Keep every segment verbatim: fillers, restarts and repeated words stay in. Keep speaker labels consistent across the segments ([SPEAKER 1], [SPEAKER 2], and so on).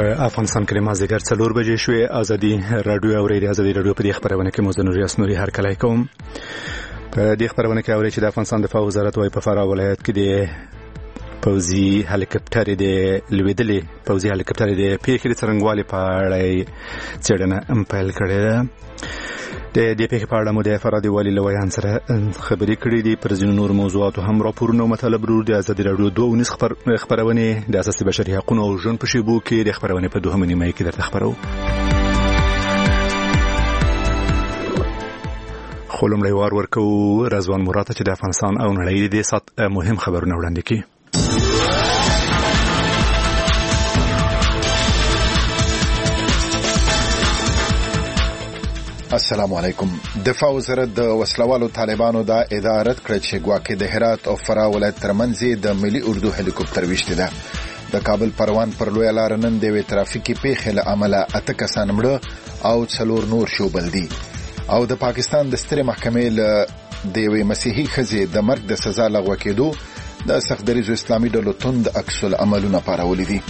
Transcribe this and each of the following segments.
[SPEAKER 1] په افغانستان کې مازدیګر څلور بجې شوې. ازادي رادیو او ریډیو ازادي رادیو په دې خبرونه کې مو زنوري اسنوري هر کله کوم. په دې خبرونه کې اوري چې د افغانستان دفاع وزارت وايي په فراه ولایت کې د پوځي هلیکاپټر د لویدلې پوځي هلیکاپټر د پیښې څرنګوالي په اړه څېړنه پیل کړې ده. د دې پیښې په اړه مو د فراه د والي لویان سره خبرې کړې دي. پر ځینو نور موضوعاتو هم راپورونه مطالب ورو د ازادي رادیو دوه ونیس خبرونه د اساسي بشري حقوقو او ژوند په شیبو کې د خبرونه په دوه نیمه کې درته خبرو. خو لومړی وار ورکو رضوان مراد چې د افغانستان او نړۍ د سات مهم خبرونه وړاندې کړي.
[SPEAKER 2] السلام علیکم. دفاع وزارت د وسلوالو طالبانو د ادارت کړ چې ګواکې د هرات او فراه ولایت ترمنځ د ملي اردو هلیکوپټر وشته ده. د کابل پروان پر لوی لار نن د ترافیکي پیښې له امله اته کسان مړه او څلور نور شوبل دي. او د پاکستان د سترې محکمې له د یوې مسیحي ښځې د مرګ د سزا لغوه کېدو د سخت دریځو اسلامي ډلو توند عکس العملونه پارولي دي.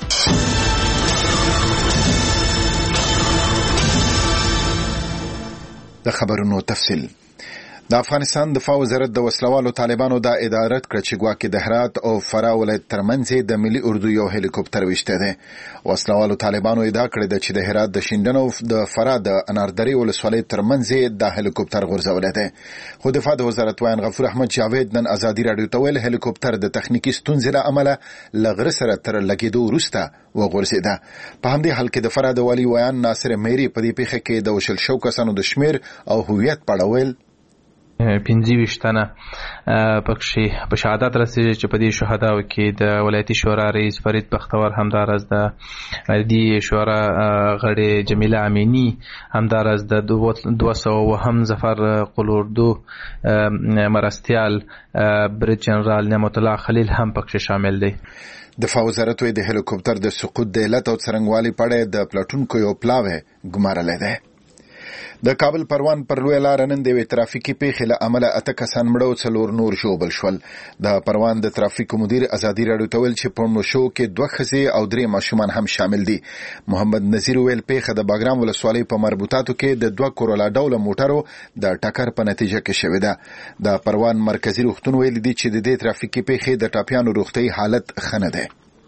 [SPEAKER 2] د خبرونو تفصیل. د افغانستان دفاع وزارت د وسلوالو طالبانو د ادارت کړ چې ګواکې د هرات او فراه ولایت ترمنځ د ملي اردو یو هلیکوپټر وشته ده. وسلوالو طالبانو ادعا کړې ده چې د هرات د شینډنو او د فراه د اناردري ولسوالۍ ترمنځ د هلیکوپټر غورځولې ده. خو دفاع د وزارت وایي غفور احمد جاوید نن ازادي رادیو ته ویل هلیکوپټر د تخنیکی ستونزې له امله لغره سره تر لګیدو وروسته وغورځیده. په همدې حال کې د فراه د والي ویان ناصر مېری په دې پیښه کې د وشل شو کسانو د شمیر او هویت په اړه ویل
[SPEAKER 3] پنځه ویشت تنه پکې په شهادت رسېږي چې په دې شهداو کې د ولایتي شورا رئیس فرید بختور همدارس د دې شورا غړي جمیله امینی همدارس د دوه سوه هم ظفر قلوردو مرستیال بریج جنرال نعمت الله خلیل هم پکې شامل دي.
[SPEAKER 2] دفاع وزارت د هلیکوپټر د سقوط د علت او څرنګوالي په اړه د پلاټونکو یو پلاوی ګمارلې ده. د کابل پروان پر لوی لار نن د ترافیکي پیښې له امله اته کسان مړه او څلور نور شوبل شول. د پروان د ترافیک مدیر ازادي رادیو ته ویل چې په مشو کې دوه ښځې او درې ماشومان هم شامل دي. محمد نذیر ویل پیښه د باګرام ولسوالۍ په مربوطاتو کې د دوه کورولا ډوله موټرو د ټکر په نتیجه کې شوې ده. د پروان مرکزی روغتون ویل دي چې د دې ترافیکي پیښې د ټاپیانو روغتي حالت ښه نه ده.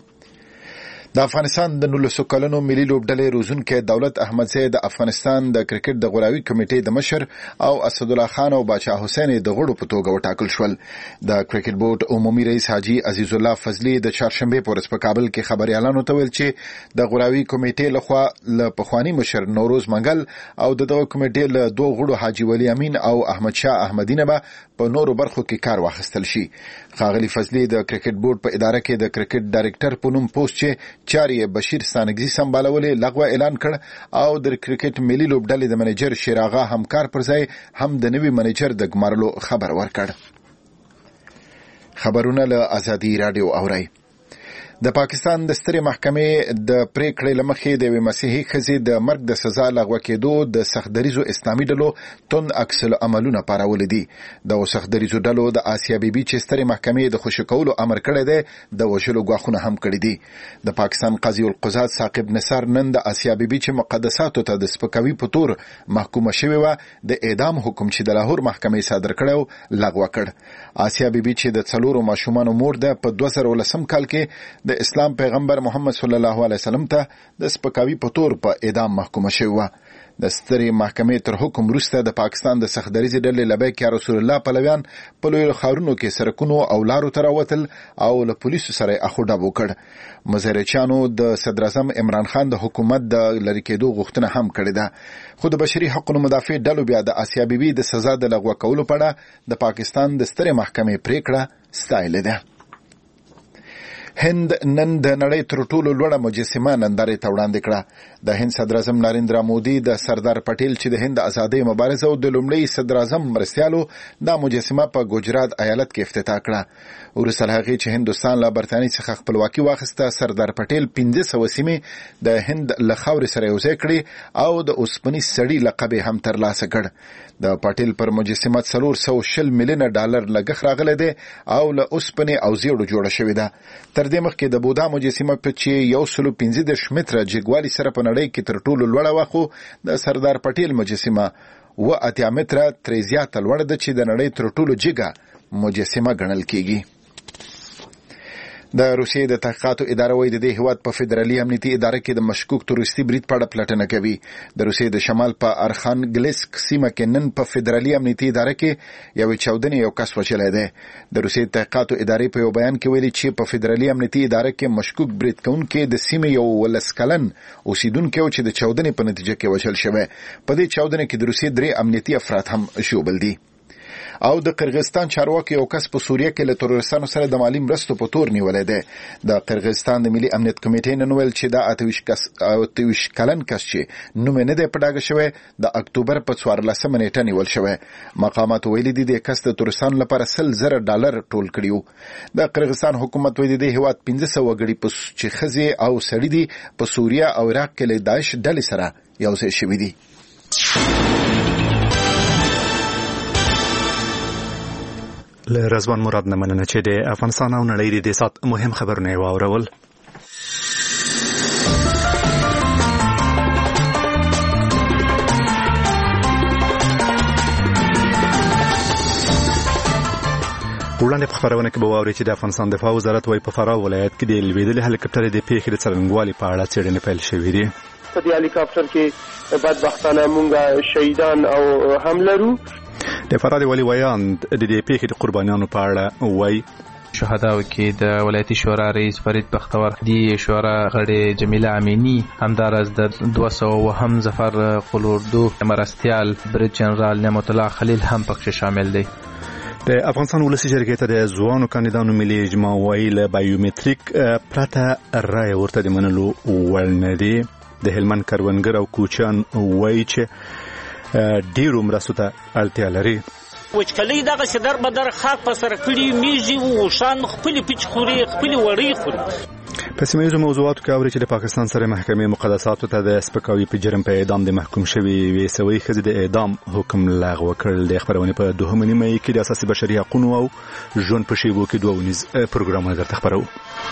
[SPEAKER 2] د افغانستان د نولسو کلنو ملي لوبډلې روزونکي دولت احمدزی د افغانستان د کرکټ د غړاوي کمیټې د مشر او اسد الله خان او باچا حسین د غړو په توګه وټاکل شول. د کرکټ بورډ عمومي رئیس حاجی عزیز الله فضلی د چهارشنبه په ورځ په کابل کې خبريالانو ته ویل چې د غړاوي کمیټې لخوا له پخوانی مشر نوروز منګل او دغه کمیټې له دوه غړو حاجی ولی امین او احمد شاه احمدینه به په نورو برخو کې کار واخیستل شي. ښاغلی فضلی د کرکټ بورډ په اداره کې د کرکټ ډایرکټر په نوم پوسټ چې چاري بشیر سانګزي سمبالولې لغوه اعلان کړ او د کرکټ ملي لوبډلې د منیجر شیراغه همکار پر ځای هم د نوي منیجر د ګمارلو خبر ورکړ. خبرونه له ازادي رادیو اوري. د پاکستان د سترې محکمې د پریکړې لمخې د مسیحي ښځې د مرګ د سزا لغوه کېدو د سخت دریځو اسلامي ډلو توند عکس العملونه پارولي دي. د سخت دریځو ډلو د آسیا بیبي چې سترې محکمې د خوشی کولو امر کړی دی د وژلو غواخونه هم کړی دي. د پاکستان قاضي القضات ثاقب نثار نن د آسیا بیبي چې مقدساتو ته د سپکاوي په تور محکومه شوې و د اعدام حکم چې د لاهور محکمې صادر کړو لغوه کړ. آسیا بیبي چې د څلورو ماشومانو مور ده په دوه زره ولسم کال کې د اسلام پیغمبر محمد صلی الله علیه وسلم ته د سپکاوي په تور په اعدام محکومه شوی و. د سترې محکمې تر حکم وروسته د پاکستان د سخت دریځ ډلې لبیک یا رسول الله پلویان په لوی خارونو کې سرکونو او لارو ته راوتل او له پولیسو سره اخوډب وکړ. مظاهرچیانو د صدر اعظم عمران خان د حکومت د لری کېدو غوښتنه هم کړې ده. خو د بشري حقوقو مدافع ډلو بیا د آسیا بیبي د سزا د لغوه کولو په اړه د پاکستان د سترې محکمې پریکړه ستایلې ده. هند نن د نړۍ تر ټولو لوړه مجسمه نندارې ته وړاندې کړه. د هند صدر اعظم نریندرا مودي د سردار پټیل چې د هند آزادۍ مبارزه او د لومړي صدر اعظم مرستیالو دا مجسمه په ګجرات ایالت کې افتتاح کړه. وروسته هغه چې هندستان له برتانیې څخه خپلواکي واخیسته سردار پټیل پنځه سوه سیمې د هند له خاورې سره یوځای کړې او د اوسپنې سړي لقب هم ترلاسه کړ. د پټیل پر مجسمه څلور سوه شل میلیونه ډالر لګښت راغلی دی او له اوسپنې او زیړو جوړه شوې ده. تر دې مخکې د بودا مجسمه په چې یو سلو پنځه دېرش متره جګوالي سره په نړۍ کې تر ټولو لوړه وه، خو د سردار پټیل مجسمه اوه اتیا متره ترې زیاته لوړه ده چې د نړۍ تر ټولو جګه مجسمه ګڼل کیږي. د روسیې د تحقیقاتو اداره وايي د دې هیواد په فدرالي امنیتي اداره کې د مشکوک تروریستي برید په اړه پلټنه کوي. د روسیې د شمال په ارخانګلسک سیمه کې نن په فدرالي امنیتي اداره کې یو چاودنې یو کس وژلی دی. د روسیې تحقیقاتو ادارې په یو بیان کې ویلي چې په فدرالي امنیتي اداره کې مشکوک برید کوونکی د سیمې یو ولس کلن اوسیدونکی و چې د چاودنې په نتیجه کې وژل شوی. په دې چاودنې کې د روسیې درې امنیتي افراد هم شوبل دي. او د قرغیزستان چارواکي یو کس په سوریه کې له تروریستانو سره د مالي مرستو په تور نیولې ده. د قرغیزستان د ملي امنیت کمیټې نن ویل چې دا اته کس او ته کلن کس چې نوم نه دی په ډاګه شوی د اکتوبر په څوارلسمه نیټه نیول شوی. مقامات ویلي دي د کس د تروریستانو لپاره سل زره ډالر ټول کړیو. د قرغیزستان حکومت ویلي دی هیواد پنځه سوه غړي په چې خزي او سړي دي په سوریه او عراق کې له داعش ډلې سره یو ځای شوي دي.
[SPEAKER 1] له رضوان مراد نه مننه چې د افغانستان او نړۍ د سات مهم خبرونه واورول. وړاندې په خبرونه کې به واورئ چې د افغانستان دفاع وزارت وايي په فراه ولایت کې د لوېدلي هلیکاپټر د پیښې د څرنګوالي په اړه څېړنې پیل شوې دي.
[SPEAKER 4] په دې هلیکاپټر کې بدبختانه مونږ شهیدان او هم لرو.
[SPEAKER 1] د فراه د والي ویان د دې پیښې د قربانیانو په اړه وایي
[SPEAKER 3] شهداو کې د ولایتي شورا رئیس فرید بختور، دی شورا غړي جمیله امینی، همدارس د دوه سوه وهم ظفر قلوردو مرستیال بریج جنرال نعمت الله خلیل هم پکې شامل دی.
[SPEAKER 1] د افغانستان ولسی جرګې ته د ځوانو کاندیدانو ملي اجماع وایي له بایومتریک پرته رایه ورته د منلو وړ نه دي. د هلمند کروندګر او کوچیان وایي چې ډیرو مرستو ته اړتیا لري.
[SPEAKER 5] وچکلۍ دغه سدر بدر خاک په سر کړي میږي او شان خپل پیچ خوري خپل وړي خوري.
[SPEAKER 1] په سیمه ییزو موضوعاتو کې اوري چې د پاکستان سره محکمې مقدساتو ته د سپکاوي په جرم په اعدام د محکوم شوی وې سوي ښځې د اعدام حکم لغوه کړل. د خبرونه په دوهمه نیمه کې د اساسي بشري حقوقو او ژوند په شیبو کې دوه ونیز پروګرامونه درته خبرو.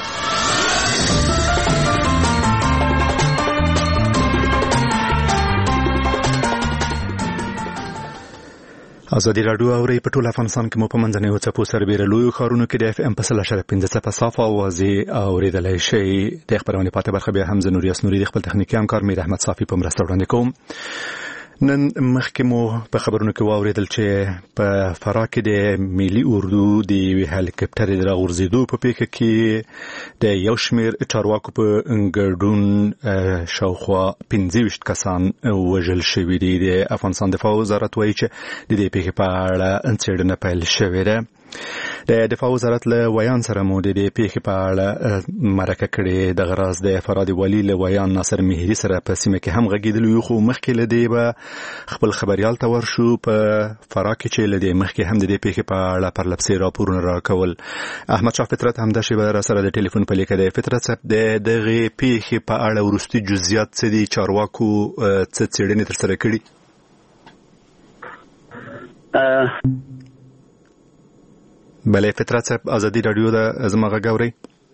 [SPEAKER 1] ازادي راډیو اوري په ټول افغانستان کې مو په منځنۍ وڅپو سربېره لویو ښارونو کې د اف ام په سل اشاره پنځه څپه صافه اوازې اورېدلی شئ. د خبرونې پاتې برخه بیا هم زه نور یاسنوري د خپل تخنیکي همکار میر احمد صافي په مرسته وړاندې کوم. نن مخکې مو په خبرونو کې واورېدل چې په فراه کې د ملي اردو د یوې هلیکاپټر د راغورځېدو په پیښه کې د یو شمېر چارواکو په ګډون شاوخوا پنځه ویشت کسان وژل شوي دي. د افغانستان دفاع وزارت وایي چې د دې پیښې په اړه څېړنه پیل شوې ده. د دفاع وزارت له ویان سره مو د دې پیښې په اړه مرکه کړې. دغه راز د فراه د والي له ویان ناصر مهري سره په سیمه کې هم غږېدلی یو، خو مخکې له دې به خپل خبریال ته ورشو په فراه کې چې له دې مخکې هم د دې پیښې په اړه پرلپسې راپورونه راکول. احمد شاه فطرت هم دا شیبه را سره د ټلیفون په لیکه دی. فطرت صاحب، د دغې پیښې په اړه وروستي جزئیات څه دي؟ چارواکو څه څېړنې ترسره کړي؟ بله فطرت صاحب، ازادي راډیو د زما غږ اورئ؟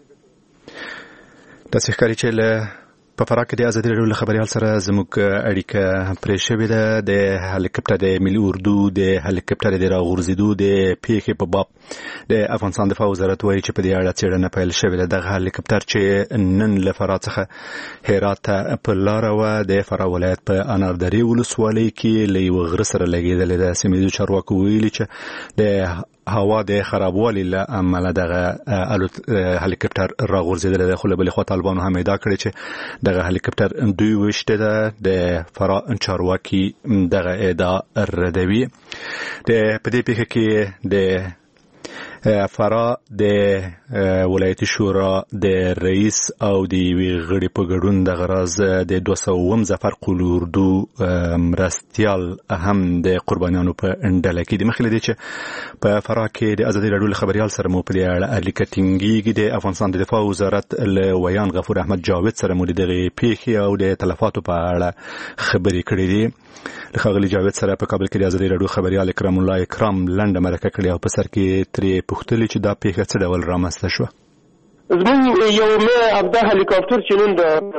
[SPEAKER 1] داسې ښکاري چې له په فراه کې د ازادي راډیو له خبریال سره زموږ اړیکه پرې شوې ده. د هلیکاپټر د ملي اردو د هلیکاپټر د راغورځېدو د پیښې په باب د افغانستان دفاع وزارت وایي چې په دې اړه څېړنه پیل شوې ده. دغه هلیکاپټر چې نن له فراه څخه هرات ته په لاره وه، د فراه ولایت په اناردرې ولسوالۍ کې له یوه غره سره لګېدلې ده. سیمه ییزو چارواکو ویلي چې د هوا د خرابوالي له امله دغه الوت هلیکاپټر راغورځېدلی دی. خو له بلې خوا طالبانو هم ادعا کړې چې دغه هلیکاپټر دوی ویشتې ده. د فراه چارواکي دغه ادعا ردوي. د په دې پیښه کې د فراه د ولایتي شورا د رئیس او د یوې غړي په ګډون دغه راز د دوه سوه اووم ظفر قلوردو مرستیال هم د قربانیانو په ډله کې دي. مخکې له دې چې په فراه کې د ازادي راډیو له خبریال سره مو په دې اړه اړیکه ټینګېږي. د افغانستان د دفاع وزارت له ویان غفور احمد جاوید سره مو د دغې پیښې او د تلفاتو په اړه خبرې کړې دي. ښاغلي جاوید سره په کابل کې د ازادي راډیو خبريال اکرام الله اکرام لنډه مرکه کړې او په سر کې ترې پوښتلې چې دا پیښه څه ډول رامنځته شوه.
[SPEAKER 4] زموږ یو مې ابدا هلیکاپټر چې نن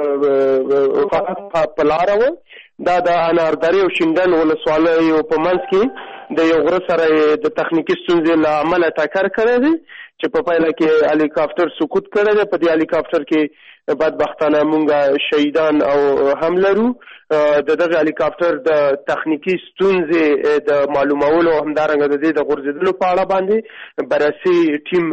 [SPEAKER 4] د فرات په لاره و، دا د انارداري او شیندن ولسوالیو په منځ کې د یو غره سره د تخنیکي ستونزې له امله ټکر کړی دی چې په پایله کې هلیکاپټر سقوط کړی دی. په دې هلیکاپټر کې بدبختانه مونږ شهیدان او هم لرو. د دغه هلیکاپټر د تخنیکی ستونزې د معلومولو همدارنګه د دې د غورځېدلو په اړه باندې بررسي ټیم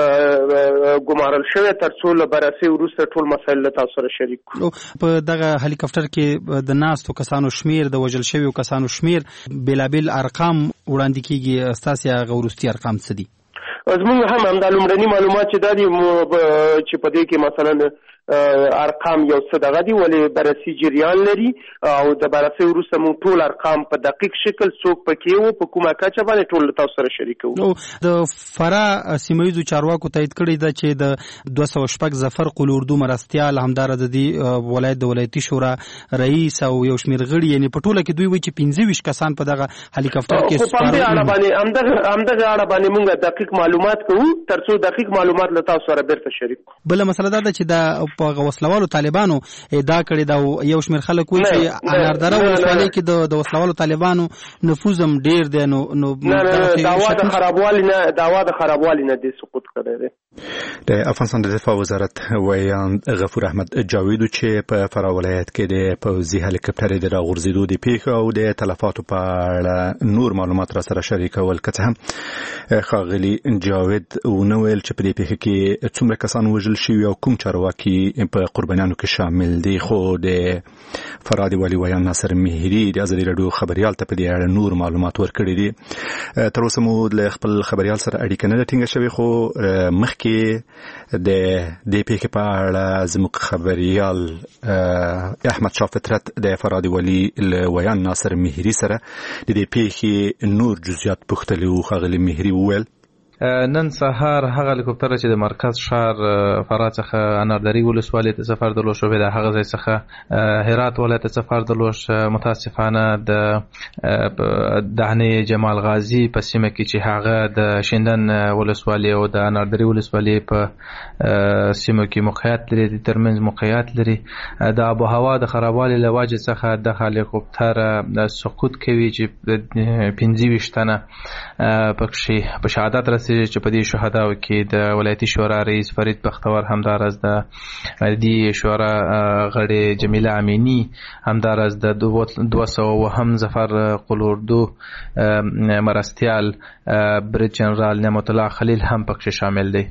[SPEAKER 4] ګمارل شوی تر څو له بررسي وروسته ټول مسایل له تاسو سره شریک کړو.
[SPEAKER 6] په دغه هلیکاپټر کې د ناستو کسانو شمیر، د وژل شویو کسانو شمیر، بېلابېل ارقام وړاندې کیږي. ستاسو هغه وروستي ارقام څه دي؟
[SPEAKER 4] زموږ هم همدا لومړني معلومات چې دا دي چې په دې کې مثلا ارقام یو څه دغه دي ولې بررسي جریان لري او د بررسي وروسته موږ ټول ارقام په دقیق شکل څوک پکې وو په کومه کچه باندې ټول تاسو سره شریکو.
[SPEAKER 6] نو د فرا سیمایي چارواکو تایید کړی دا چې د دوه سوه شپږ ظفر قل اردو مرستيال همدار د دې ولایت د ولایتي شورا رئیس او یو شمیر غړي یعنی په ټوله کې دوی وایي چې پنځه ویشت کسان په دغه هلیکاپټر کې
[SPEAKER 4] په دې اړه باندې همدغه همدغه اړه باندې موږ دقیق معلومات کوو تر څو دقیق معلومات له تاسو سره بیرته شریک کوو.
[SPEAKER 6] بل مسله دا ده چې دا په وسلوالو طالبانو ادعا کړې دا یو شمیر خلک وایي چې اناردره ولسوالۍ کې د وسلوالو طالبانو نفوذ هم ډیر دی. نو نو
[SPEAKER 4] داوا د خرابوالي نه داوا د خرابوالي نه د سقوط کړی دی.
[SPEAKER 1] د افغانستان د دفاع وزارت ویان غفور احمد جاوید چې په فرا ولایت کې د پوځي هلیکاپټر د راغورځېدو د پیښې او د تلفاتو په اړه نور معلومات را سره شریکول. که څه هم ښاغلي جاوید ونه ویل چې په دې پیښه کې څومره کسان وژل شوي او کوم چارواکي په قربانیانو کې شامل دي، خو د فرا د والي ویان ناصر مهری د ازادي راډیو خبريال ته په دې اړه نور معلومات ورکړي دي. تر اوسه مو له خپل خبريال سره اړیکه نه ټینګه شوې، خو مخکې د دې پیښې په اړه زموږ خبريال احمد شاه فطرت د فرا د والي ویان ناصر مهری سره د دې پیښې نور جزئیات پوښتلي وو. ښاغلي مهری وویل
[SPEAKER 3] نن سهار هغه هلیکوپټر چې د مرکز ښار فرا څخه انارداري ولسوالۍ ته سفر درلود شوی د هغه ځای څخه هرات ولایت ته سفر درلود. متاسفانه د دهنې جمال غازی په سیمه کې چې هغه د شیندن ولسوالۍ او د انارداري ولسوالۍ په سیمه کې موقعیت لري، د ترمنځ موقعیت لري. د آب و هوا د خرابوالي له وجې څخه د هلیکوپټر سقوط کوي چې پنځه ویشت تنه پکې په شهادت رسېږي چې په دې شهداو کې د ولایتي شورا رئیس فرید بختور، همدارس د دې شورا غړي جمیله امینی، همدارس د دوه سوه وهم ظفر قل اردو مرستيال بریج جنرال نعمت الله خلیل هم پکې شامل دي.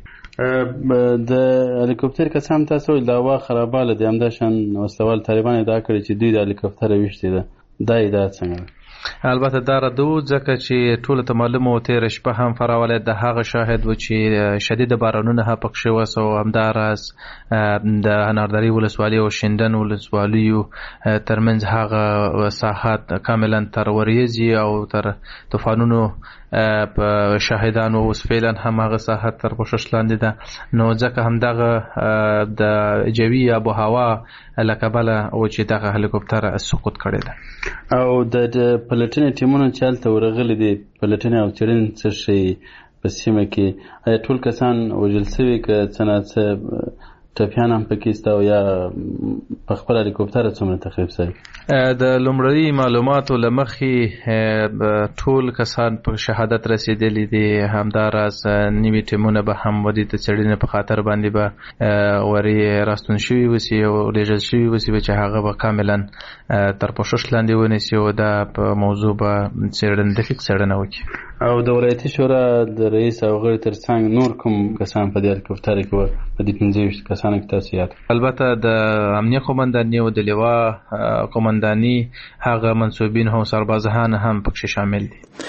[SPEAKER 7] د هلیکوپټر کسان تاسو د هوا خراباله دي همداشان وسلوال طالبان ادعا کړي چې دوی د هلیکوپټر ویشتي ده. دا ادعا څنګه؟
[SPEAKER 3] البته دا ردو ځکه چې ټول ته معلومه و تیر شپه هم فرا ولایت د هغه شاهد و چې شدید بارانونه هم پکښې وسو، همداراز د انارداري ولسوالۍ او شیندن ولسوالیو ترمنځ هغه ساحات کاملا تر وریځي او تر طوفانونو په شاهدانو اوس فعلا هم هغه ساحات تر پوښښ لاندې ده. نو ځکه همدغه د جوي آب و هوا له کبله و چې دغه هلیکوپټر سقوط کړی ده.
[SPEAKER 7] او د پلټنې ټیمونه چې هلته ورغلي دي پلټنې او څېړنې څه شي په سیمه کې، آیا ټول کسان وژل سوي که څه نه څه ټپیان هم پکې سته او یا په خپل هلیکوپټر څومره تخریب شوي؟
[SPEAKER 3] د لومړني معلوماتو له مخې ټول کسان په شهادت رسېدلي دي. همداراز نوي ټیمونه به هم ودې د څېړنې په خاطر باندې به ورې راستون شوي وسي او لېږل شوي وسي چې هغه به کاملا تر پوښښ لاندې ونیسي او دا په موضوع به څېړنه دقیق څېړنه وکړي.
[SPEAKER 7] او د ولایتي شورا د رئیس او غړي ترڅنګ نور کوم کسان په دې هلیکوپټر کې وو؟ په دې پنځه ویشت کسانو کې تاسو یاد؟
[SPEAKER 3] البته د امنیه قومنداني او د لوا قومنداني هغه منصوبین هم سربازان هم پکې شامل دي.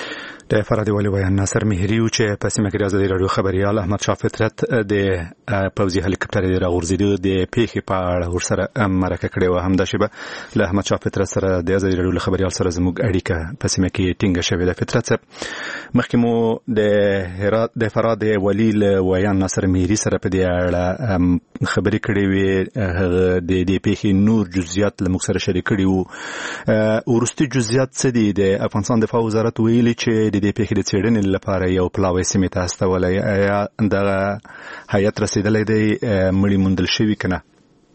[SPEAKER 1] د فراد والي ویان ناصر مهری چې په سیمه کې د ازادي راډیو خبريال احمد شاه فطرت د پوزي هلیکاپټر د راغورځیدو د پیښې په اړه ورسره مرکه کړې و. همدا شیبه له احمد شاه فطرت سره د ازادي راډیو خبريال سره زموږ اړیکه په سیمه کې ټینګه شوې ده. فطرت صاحب مخکې مو د هرات د فراد والي ویان ناصر مهری سره په دې اړه خبرې کړې وې. د دې پیښې نور جزئیات له موږ سره شریک کړي وو. ورستي جزئیات څه دي؟ د افغانستان دفاع وزارت ویلي چې د دې پیښې د څېړنې لپاره یو پلاوی سیمې ته استولی. آیا دغه هیئت رسېدلی دی مړي موندل شوي که نه؟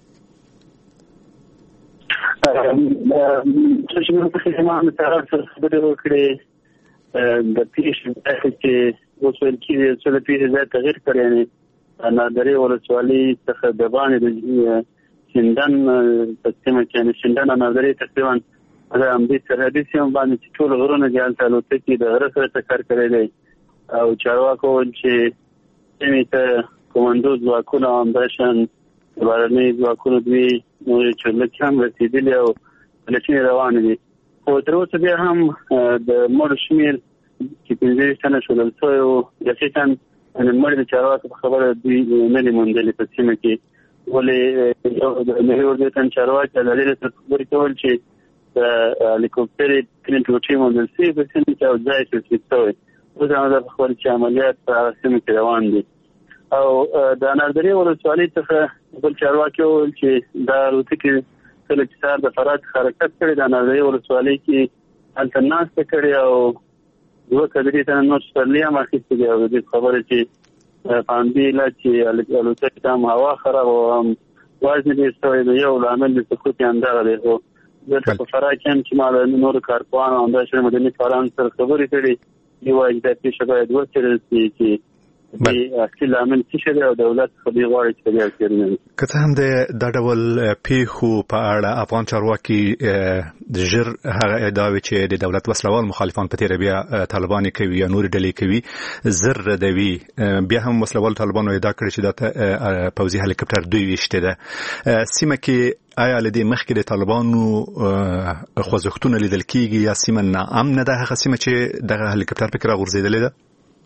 [SPEAKER 8] څه چې موږ پکې زما همکاران سره خبرې وکړې د پیښې په چې اوس ویل کېږي چې د پیښې ځای تغیر کړی، یعنې نادرې ولسوالۍ څخه د باندې د شینډن په سیمه کې یعنې شینډن او نادرې تقریبا دا هم دې سرحدي سیمه باندې چې ټول غرونه دي هلته الوتکې د غره سره ټکر کړی دی او چارواکو وویل چې سیمې ته کمانډو ځواکونه او همداشان د بهرنیو ځواکونو دوی نورې چورلکې هم رسېدلي او پلټنې روانې دي. خو تر اوسه بیا هم د مړو شمېر چې پنځه ویشت تنه ښودل شوی و دقیقا مړي د چارواکو په خبره دوی نه دي موندلي په سیمه کې. ولې یو د ملي اردو تن چارواکي ازادي راډیو سره خبرې کول چې د هلیکوپټر ترې ټوټې موندل شوي په سیمه کې او ځای تثبیت شوی. اوس همدا په خبره چې عملیات په هغه سیمه کې روان دي. او د اناردرې ولسوالۍ څخه بل چارواکي وویل چې دا الوتکې کله چې سهار د فرات څخه حرکت کړی د اناردرې ولسوالۍ کې هلته ناسته کړې او دوه څلوېښت تنه نور سپرلي هم اخیستې دي. او د دې خبره چې په همدې علت چې الوتکې ته هم هوا خراب او هم وزن ډېر شوی دی، یو لامل د سقوط یې همدغه دی. خو زه په فراه کې هم چې ما له نورو کارپوهانو او همداشان مدني فعالانو سره خبرې کړې، دوی وایي چې دا پیښه باید وڅېړل شي چې دې اصلي لامل څه شی دی او دولت خو دوی غواړي چې په دې څېړنه وکړي.
[SPEAKER 1] که څه هم د دا ډول پیښو په اړه افغان چارواکي ژر هغه ادعا وي چې د دولت وسلوال مخالفان په تېره بیا طالبان کوي یا نورې ډلې کوي زر ردوي، بیا هم وسلوال طالبانو ادعا کړې چې دا پوځي هلیکاپټر دوی ویشتې ده. سیمه کې آیا له دې مخکې د طالبانو خوځښتونه لیدل کېږي یا سیمه ناامنه ده هغه سیمه چې دغه هلیکاپټر پکې راغورځېدلی ده؟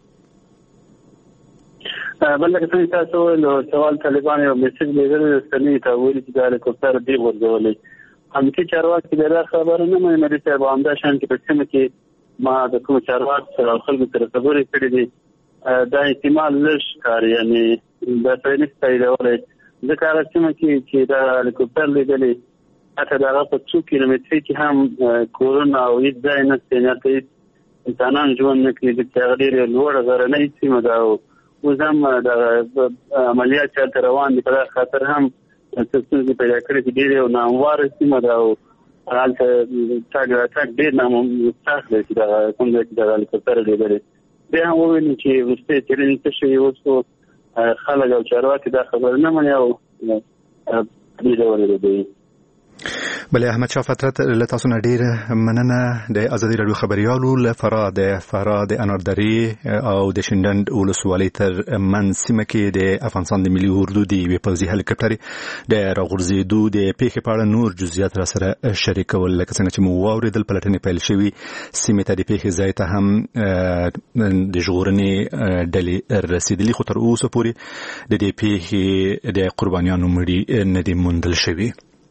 [SPEAKER 8] بل لکه څنګه تاسو وویل سوال طالبان یو میسج لیدلی رسنیو ته ویلي چې دا هلیکوپټر دوی غورځولی. امنیتي چارواکي د دا خبره نه مني مدیر صاحب. همداشان کې په سیمه کې ما د کومو چارواکو سره او خلکو سره خبرې کړې دي، دا احتمال لږ ښکاري، یعنې دا سړی نه شي تاییدولی ځکه هغه سیمه کې چې دا هلیکوپټر لیدلی حتی د هغه په څو کیلومترۍ کې هم کورونه او هېڅ ځای نشته، یعنې هلته هېڅ انسانان ژوند نه کوي ځکه هغه ډېرې لوړه غرنۍ سیمه ده. او اوس هم د عملیات چې هلته روان دي په دغه خاطر هم څه ستونزې پیدا کړې چې ډېرې یو ناهمواره سیمه ده او هلته تګ راتګ ډېر نامستحق دی چې دغه کوم ځای کې دغه هلیکوپټر لیدلی. بیا هم وویلي چې وروستۍ څېړنې څه شوي اوس خو خلک او چارواکي دا خبره نه مني او دې ډول ردوي.
[SPEAKER 1] بله احمد شاه فطرت له تاسو نه ډېره مننه. د ازادي راډیو خبريالو له فراه د فراه د اناردرې او د شینډنډ ولسوالۍ تر منځ سیمه کې د افغانستان د ملي اردو د یوې پوځي هلیکاپټر د راغورځېدو د پیښې په اړه نور جزئیات را سره شریکول. لکه څنګه چې مو واورېدل پلټنې پیل شوي، سیمې ته د پیښې ځای ته هم د ژغورنې ډلې رسېدلي، خو تر اوسه پورې د دې پیښې د قربانیانو مړي نه دي موندل شوي.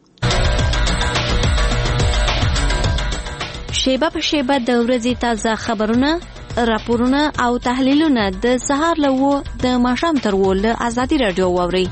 [SPEAKER 9] شیبه په شیبه د ورځې تازه خبرونه، راپورونه او تحلیلونه د سهار له وو د ماښام تر وو له ازادي راډیو واورئ.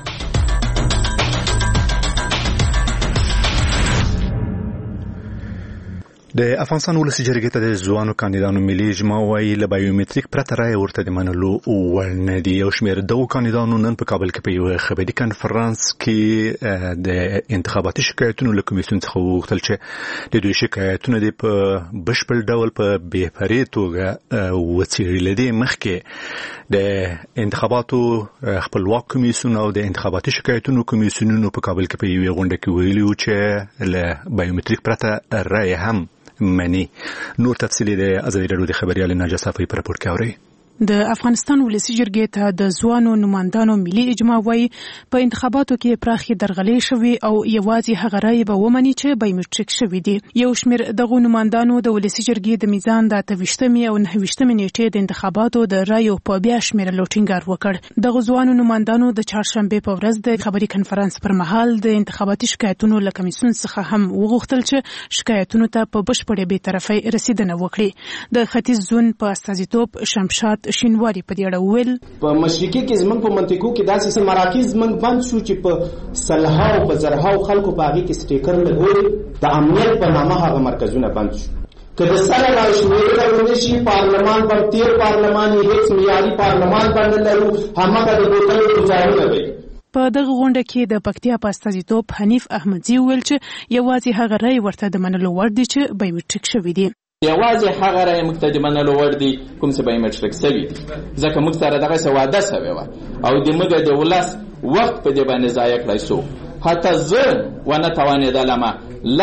[SPEAKER 1] د افغانستان ولسي جرګې ته د ځوانو کاندیدانو ملي اجماع وایي له بایومتریک پرته رایه ورته د منلو وړ نه دي. یو شمېر دغو کاندیدانو نن په کابل کې په یوه خبري کنفرانس کې د انتخاباتي شکایتونو له کمیسیون څخه وغوښتل چې د دوی شکایتونه دې په بشپړ ډول په بې پرې توګه وڅېړي. له دې مخکې د انتخاباتو خپلواک کمیسیون او د انتخاباتي شکایتونو کمیسیونونو په کابل کې په یوې غونډه کې ویلي وو چې له بایومتریک پرته رایه هم منی. نور تفصیلی د ازادي راډیو د خبريال ناجا صافي پر راپور کې اوري.
[SPEAKER 10] د افغانستان ولسی جرګې ته د ځوانو نمائندانو ملي اجماع وایي په انتخاباتو کې پراخي درغلې شوي او یوازې هغه رایې به ومني چې بایومټریک شوي دي. یو شمېر دغو نمائندانو د ولسی جرګې د میزان د اته ویشتمې او نهه ویشتمې نیټې د انتخاباتو د رایو په بیا شمېرلو ټینګار وکړ. دغو ځوانو نمائندانو د چهارشنبې په ورځ د خبري کنفرانس پر مهال د انتخاباتي شکایتونو له کمیسیون څخه هم وغوښتل چې شکایتونو ته په بشپړه بېطرفۍ رسیدنه وکړي. د ختیځ زون په استازیتوب شمشاد شینواری په دې اړه وویل
[SPEAKER 11] په مشرقي کې زمونږ په منطقو کې داسې څه مراکز زمونږ بند شو چې په سلهاو په زرهاو خلکو په هغې کې سټیکر لګوي د امنیت په نامه هغه مرکزونه بند شو. که د سره راشمېرنه ونه شي پارلمان پر تیر پارلمان یې هیڅ معیاري پارلمان به نه لرو، هماغه د بوتلو ګزارونه وي.
[SPEAKER 10] په دغه غونډه کې د پکتیا په استازیتوب حنیف احمدزي وویل چې یوازې هغه رایې ورته د منلو وړ دي چې بایومټریک شوي دي.
[SPEAKER 12] یوازې هغه رایې موږ ته د منلو وړ دي کوم چې بایومټریک شوي دي، ځکه موږ سره دغسې واده شوې وه او د موږ د ولس وخت په دې باندې ضایع کړی شو. حتی زه ونه توانېدلمه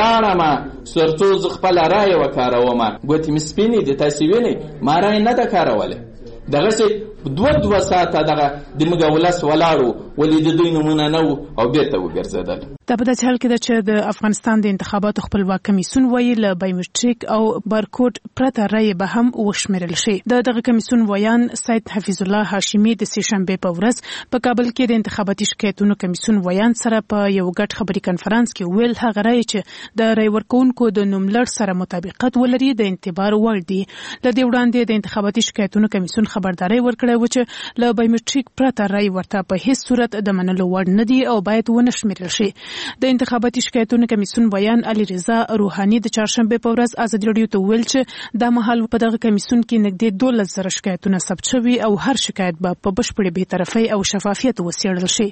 [SPEAKER 12] لاړمه تر څو زه خپله رایې وکارومه. ګوتې مې سپینې دي، تاسې وینئ ما رایې نه ده کارولی. دغسې دوه دوه ساعته دغه د موږ ولس ولاړو ولې د دوی نومونه نه وو او بیرته وګرځېدل.
[SPEAKER 10] دا په داسې حال کې ده چې د افغانستان د انتخاباتو خپلواک کمیسیون وایي له بایومټریک او بارکوډ پرته رایې به هم وشمېرل شي. د دغه کمیسیون ویان سید حفیظ الله هاشمي د سې شنبې په ورځ په کابل کې د انتخاباتي شکایتونو کمیسیون ویان سره په یو ګډ خبري کنفرانس کې ویل هغه رایې چې د رای ورکوونکو د نوملړ سره مطابقت ولري د انتبار وړ دي. له دې وړاندې د انتخاباتي شکایتونو کمیسیون خبرداری ورکړی و چې له بایومټریک پرته رای ورته په هیڅ صورت د منلو وړ نه دي او باید ونه شمېرل شي. د انتخاباتي شکایتونو کمیسیون بیان علي رضا روحاني د چهارشنبې په ورځ ازادي راډیو ته ویل چې دا مهال په دغه کمیسیون کې نږدې دولس زره شکایتونه ثبت شوي او هر شکایت به په بشپړې بېطرفۍ او شفافیت وڅېړل شي.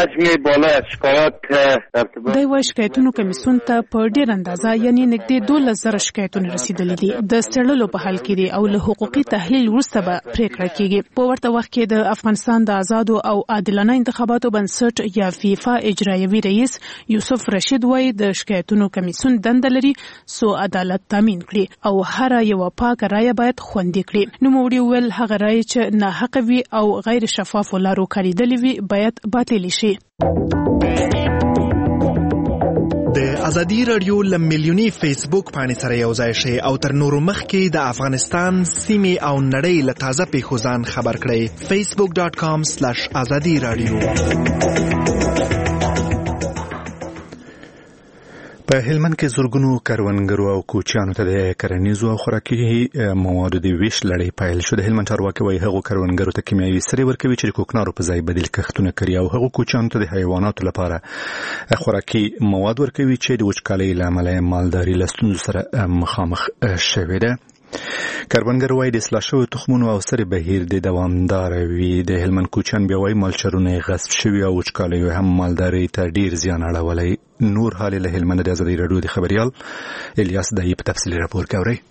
[SPEAKER 10] دی وايي شکایتونو کمیسیون ته په ډېر اندازه یعنې نږدې دولس زره شکایتونه رسیدلي دي. د څېړلو په حال کې دي او له حقوقي تحلیل وروسته به پرېکړه کېږي. په ورته وخت کې د افغانستان د آزادو او عادلانه انتخاباتو بنسټ یا فیفا اجرایوي رئیس یوسف رشید وایي د شکایتونو کمیسیون دنده لري څو عدالت تامین کړي او هر یوه پاکه رایه باید خوندي کړي. نوموړي وویل هغه رایې چې ناحقه وي او غیر شفافو لارو کارېدلې وي باید باطلې شي.
[SPEAKER 13] د ازادي رادیو له میلیوني فیسبوک پاڼې سره یو ځای شئ او تر نورو مخکې د افغانستان سیمې او نړۍ له تازه پیښو ځان خبر کړئ. فیسبوک ډاټ کام سلیش ازادي رادیو.
[SPEAKER 1] په هلمند کې زرګونو کروندګرو او کوچیانو ته د کرنیزو او خوراکي موادو د ویش لړۍ پیل شو. د هلمند چارواکي وایي هغو کروندګرو ته کیمیاوي سرې ورکوي چې د کوکنارو په ځای بدیل کښتونه کوي او هغو کوچیانو ته د حیواناتو لپاره خوراکي مواد ورکوي چې د وچکالۍ له امله مالداري له ستونزو سره مخامخ شوې ده. کروندګر وایي د اصلاح شویو تخمونو او سرې بهیر د دوامداره وي. د هلمند کوچیان بیا وایي مالچرونه یې غصب شوي او وچکالیو هم مالدارۍ ته ډیر زیان اړولی. نور حال له هلمند د ازادي راډیو د خبریال الیاس دایي په تفصیلي راپور کې اورئ.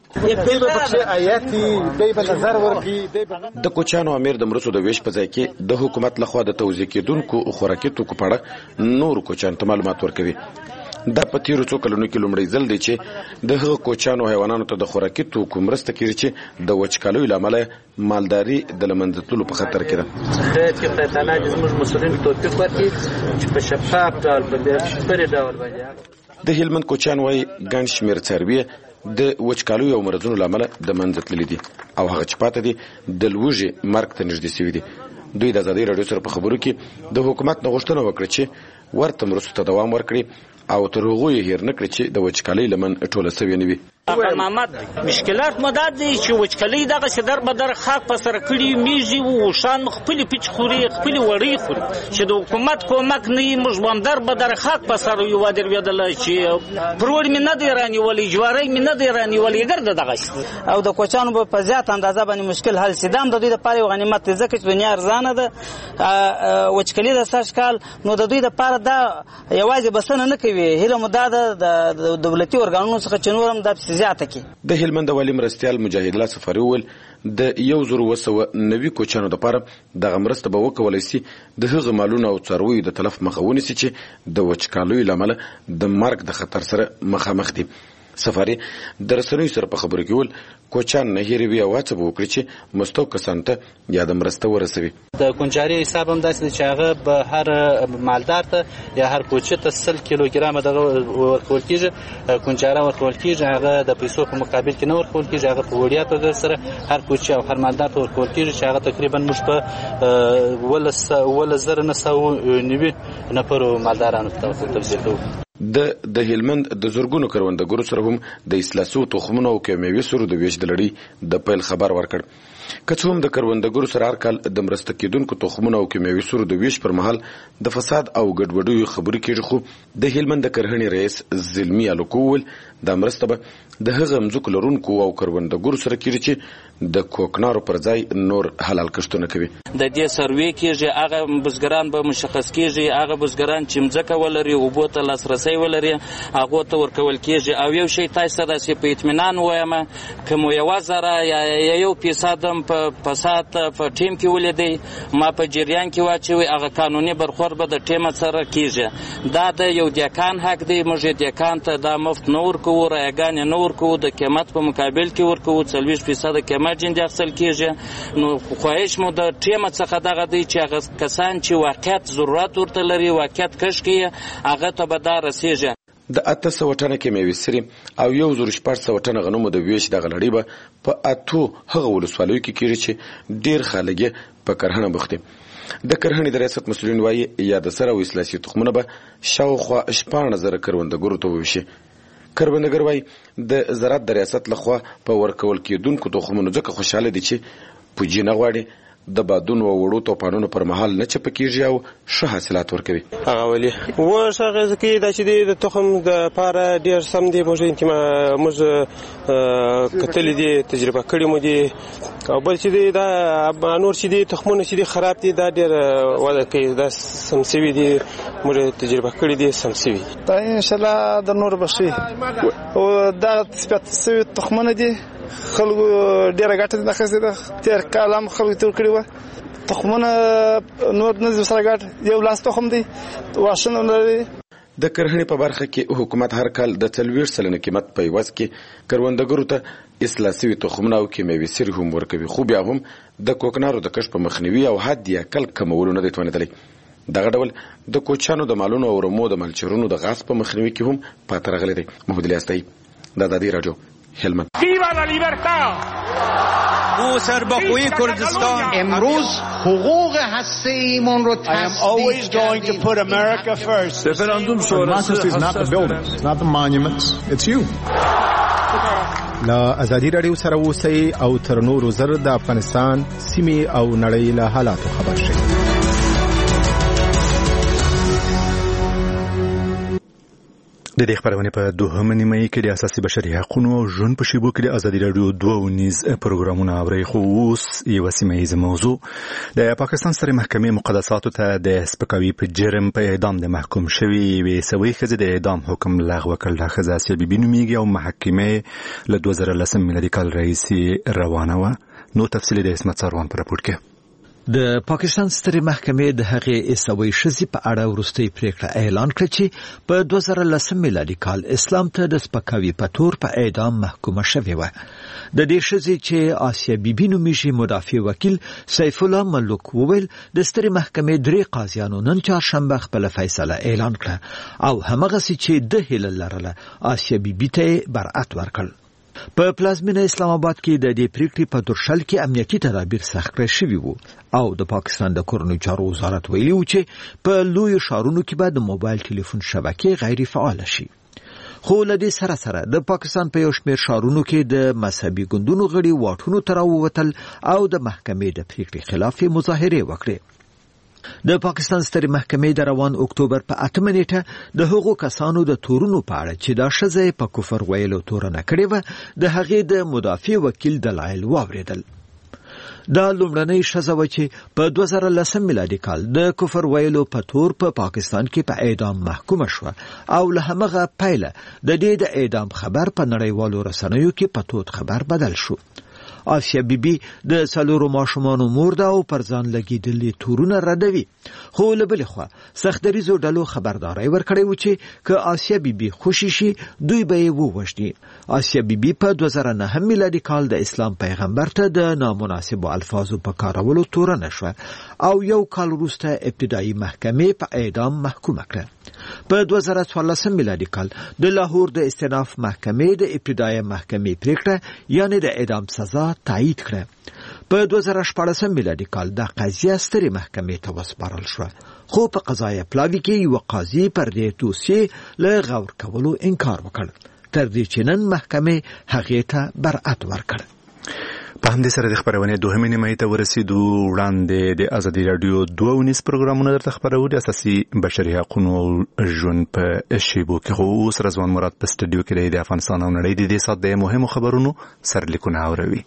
[SPEAKER 14] د کوچیانو امیر د مرستو د ویش په ځای کې د حکومت لخوا د توزیع کېدونکو خوراکي توکو په اړه نورو کوچیانو ته معلومات ورکوي. دا په تیرو څو کلونو کې لومړی ځل دی چې د هغو کوچیانو حیوانانو ته د خوراکي توکو مرسته کېږي چې د وچکالیو له امله مالداري د له منځه تللو په خطر کې ده.
[SPEAKER 15] خدای چې خدای تعالی دې زموږ مسؤلینو توفیق ورکړي چې په شفاف ډول په بشپړ ډول باندې.
[SPEAKER 14] د هلمند کوچیان وایي ګڼ شمېر څاروي د وچکالیو او مرضونو له امله د منځه تللي دي او هغه چې پاته دي د لوږې مرګ ته نږدې شوي دي. دوی د ازادي راډیو سره په خبرو کې د حکومت نه غوښتنه وکړه چې ورته مرستو ته دوام ورکړي او تر هغو یې هیر نه کړي چې د وچکالۍ لمن ټوله سوې نه وي.
[SPEAKER 5] محمد مشکلات مداد دي چې وچکالۍ دغسې در به در خاک په سره کړي میږي و اوښان خپلې پچ خوري خپلې وړۍ خوري چې د حکومت کومک نه وي. موږ به هم در به در خاک په سره یو ودرېدله چې پروړ مې نه دی رانیولی جواری مې نه دی رانیولی ګرده دغسې
[SPEAKER 16] او د کوچیانو به په زیات اندازه باندې مشکل حل شي. دا هم د دوی دپاره یو غنیمت دی ځکه چې دنیا ارزانه ده. وچکالي د سږ کال نو د دوی دپاره دا یوازې بسنه نه کوي. هیله مو دا ده د دولتي ارګانونو څخه چې نور هم دا زیاته کی.
[SPEAKER 14] د هلمند والي مرستیال مجاهد الله سفاري وویل د یو زر و سوه نوي کوچیانو دپاره دغه مرسته به وکولی سي د هغه مالونو او څارویو د تلف مخه ونیسي چې د وچکالیو له امله د مرګ د خطر سره مخامخ دي. سفاري د رسنیو سره په خبرو کې ول کوچان نه هېروي او هڅه به وکړي چې مستحق کسانو ته یا د مرسته ورسوي.
[SPEAKER 17] د کونجاري حساب هم داسې دی چې هغه به هر مالدار ته یا هر کوچه ته سل کیلوګرامه دغه ورکول کېږي، کونجاره ورکول کېږي، هغه د پیسو په مقابل کې نه ورکول کېږي، هغه په وړیا توګه سره هر کوچه او هر مالدار ته ورکول کېږي چې هغه تقریبا موږ په اوولس زره نه سوه نوي نفرو مالدارانو ته توزیع کوو.
[SPEAKER 14] د د هلمند د زورګونو کروندګرو سره هم د اصلاح شوو تخمونو او کیمیاوي سرو د ویش د لړۍ د پیل خبر ورکړ. که څه هم د کروندګرو سره هر کال د مرسته کېدونکو تخمونو او کیمیاوي سرو د ویش پر مهال د فساد او ګډوډیو خبرې کېږي، خو د هلمند د کرهڼې رئیس زلمي الوکو وویل دا مرسته به د هغه مځکو لرونکو او کروندګرو سره کېږي چې د کوکنارو پر ځای نور حلال کښتونه کوي.
[SPEAKER 18] د دې سروې کېږي، هغه بزګران به مشخص کېږي، هغه بزګران چې مځکه ولري، اوبو ته لاسرسی ولري، هغو ته ورکول کېږي. او یو شی تاسو ته داسې په اطمینان وایم، که مو یوه ذره یا یو فیصد هم په فساد په ټیم کې ولیدی، ما په جریان کې واچوي، هغه قانوني برخورد به د ټیمه سره کېږي. دا د یو دیکان حق دی، موږ دیکان ته دا مفت نه ورکوو، رایګانې نه ورکوو، د قیمت په مقابل کې ورکوو، څلوېښت فیصده قیمت جندي اخیستل کېږي. نو خواهش مو د ټیمه څخه دغه دی چې هغه کسان چې واقعیت ضرورت ورته لري، واقعیت کښ کوي، هغه ته به دا رسېږي.
[SPEAKER 14] د اته سوه ټنه کیمیاوي سرې او یو زر شپږ سوه ټنه غنمو د ویش دغه لړۍ به په اتو هغه ولسوالیو کې کېږي چې ډېر خلک یې په کرهڼه بوخت دي. د کرهڼې د ریاست مسؤلین وایي یا د سره او اصلاح شوي تخمونه به شاوخوا شپاړس زره کروندګرو ته وویشي. کروندګر وایي د زراعت د ریاست لخوا په ورکول کېدونکو تخمونو ځکه خوشحاله دي چې پوجي نه غواړي، د بادونو او وړو توپانونو پر مهال نه چپه کېږي او ښه حاصلات ورکوي.
[SPEAKER 19] هغه ولې اوس هغه ځکه دا چې د تخم د پاره ډېر سم دی، موږ موږ کتلې دي، تجربه کړې مو دي، او بل چې دی دا نور چې دی تخمونه چې دی خراب دي، دا ډېر وده کوي، دا سم سوي دي، موږ تجربه کړې دي سم سوي.
[SPEAKER 20] دا انشاءالله د نور به شي او دا سپیت سوي تخمونه دي، خلکو ډېره ګټه نه اخیستې ده. تېر کال هم خلکو ته ورکړې وه تخمونه، نور نه سره ګټ یو لاس تخم دی، واښه نه لري.
[SPEAKER 14] د کرهڼې په برخه کې حکومت هر کال د څلوېښت سلنه قیمت په عوض کې کروندګرو ته اصلاح شوي تخمونه او کیمیاوي سرې هم ورکوي، خو بیا هم د کوکنارو د کښت په مخنیوي او حد یا کل کمولو نه دی توانېدلی. دغه ډول د کوچیانو د مالونو او رمو د مالچرونو د غصب په مخنیوي کې هم پاتې راغلی دی. محمود الیاسی، د ازادي راډیو، هلمند.
[SPEAKER 21] او سربخوی کردستان امروز حقوق هسته ایمان رو تصدیق I am always going to put America first.
[SPEAKER 22] Referendum sonrası is not the buildings, it's not the monuments, it's you.
[SPEAKER 1] لا ازادي راډیو سره اوسئ او تر نورو زر د افغانستان سیمې او نړۍ له حالاتو خبر شئ. د دې خبرونه په دوهمه نیمه کې د اساسي بشري حقوقو او ژوند په شیبو کې د ازادي راډیو دوه نیز پروګرامونه اوري. خو اوس یو سیمه موضوع د پاکستان سترې محکمې مقدساتو ته د سپکاوي په جرم په اعدام د محکوم شوی وي سوي خزه د اعدام حکم لغوه کړل. د خزه سی بي بي نوميږي او محکمې له دوه زره لس میلادي کال راهیسې روانه و. نو تفصیل د اسمت سروان پر راپور کې
[SPEAKER 23] د پاکستان سترې محکمې د هغې عیسوي ښځې په اړه وروستۍ پریکړه اعلان کړه چې په دوه زره لس میلادي کال اسلام ته د سپکاوي په تور په اعدام محکومه شوې وه. د دې ښځې چې آسیا بیبي نومیږي مدافع وکیل سیف الله ملک وویل د سترې محکمې درې قاضیانو نن چهارشنبه خپله فیصله اعلان کړه او همغسې چې د هیله لرله آسیا بیبي ته برأت ورکړ. په پلازمینه اسلام آباد کې د دې پریکړې په درشل کې امنیتي تدابیر سخت کړای شوي وو او د پاکستان د کورنیو چارو وزارت ویلي و چې په لویو ښارونو کې به د موبایل ټلیفون شبکې غیر فعاله شي. خو له دې سره سره د پاکستان په یو شمېر ښارونو کې د مذهبي ګوندونو غړي واټونو ته راووتل او د محکمې د پریکړې خلاف مظاهرې وکړې. د پاکستان سترې محکمې د روان اکتوبر په اتمه نیټه د هغو کسانو د تورونو په اړه چې دا ښځه په کفر ویلو تورنه کړې وه د هغې د مدافع وکیل دلایل واورېدل. دا لومړنۍ ښځه وه چې په دوه زره لسم میلادي کال د کفر ویلو په تور په پاکستان کې په اعدام محکومه شوه او له همغه پیله د دې د اعدام خبر په نړیوالو رسنیو کې په تود خبر بدل شو. آسیا بیبي د څلورو ماشومانو مور ده او پر ځان لګېدلي تورونه ردوي، خو له بلې خوا سختدریځو ډلو خبرداری ورکړی و چې که آسیا بیبي خوشي شي دوی به یې ووژني. آسیا بیبي په دوه زره نهم میلادي کال د اسلام پیغمبر ته د نامناسبو الفاظو په کارولو تورنه شوه او یو کال وروسته ابتدایي محکمې په اعدام محکومه کړه. په دوه زره څوارلسم میلادي کال د لاهور د استئناف محکمې د ابتدایي محکمې پریکړه یعنې د اعدام سزا تایید کړه. په دوه زره شپاړسم میلادي کال دا قضیه سترې محکمې ته وسپارل شوه، خو په قضایه پلاوي کې یو قاضي پر دې دوسیې له غور کولو انکار وکړ، تر دې چې نن محکمې هغې ته برأت ورکړ.
[SPEAKER 1] په همدې سره د خبرونې دوهمې نیمایي ته ورسېدو. وړاندې د ازادي راډیو دوه ونیز پروګرامونه درته خپرو، د اساسي بشري حقونو او ژوند په شیبو کې. خو اوس رضوان مراد په سټډیو کې دی د افغانستان او نړۍ د دې ساعت د مهمو خبرونو سرلیکونه اوروي.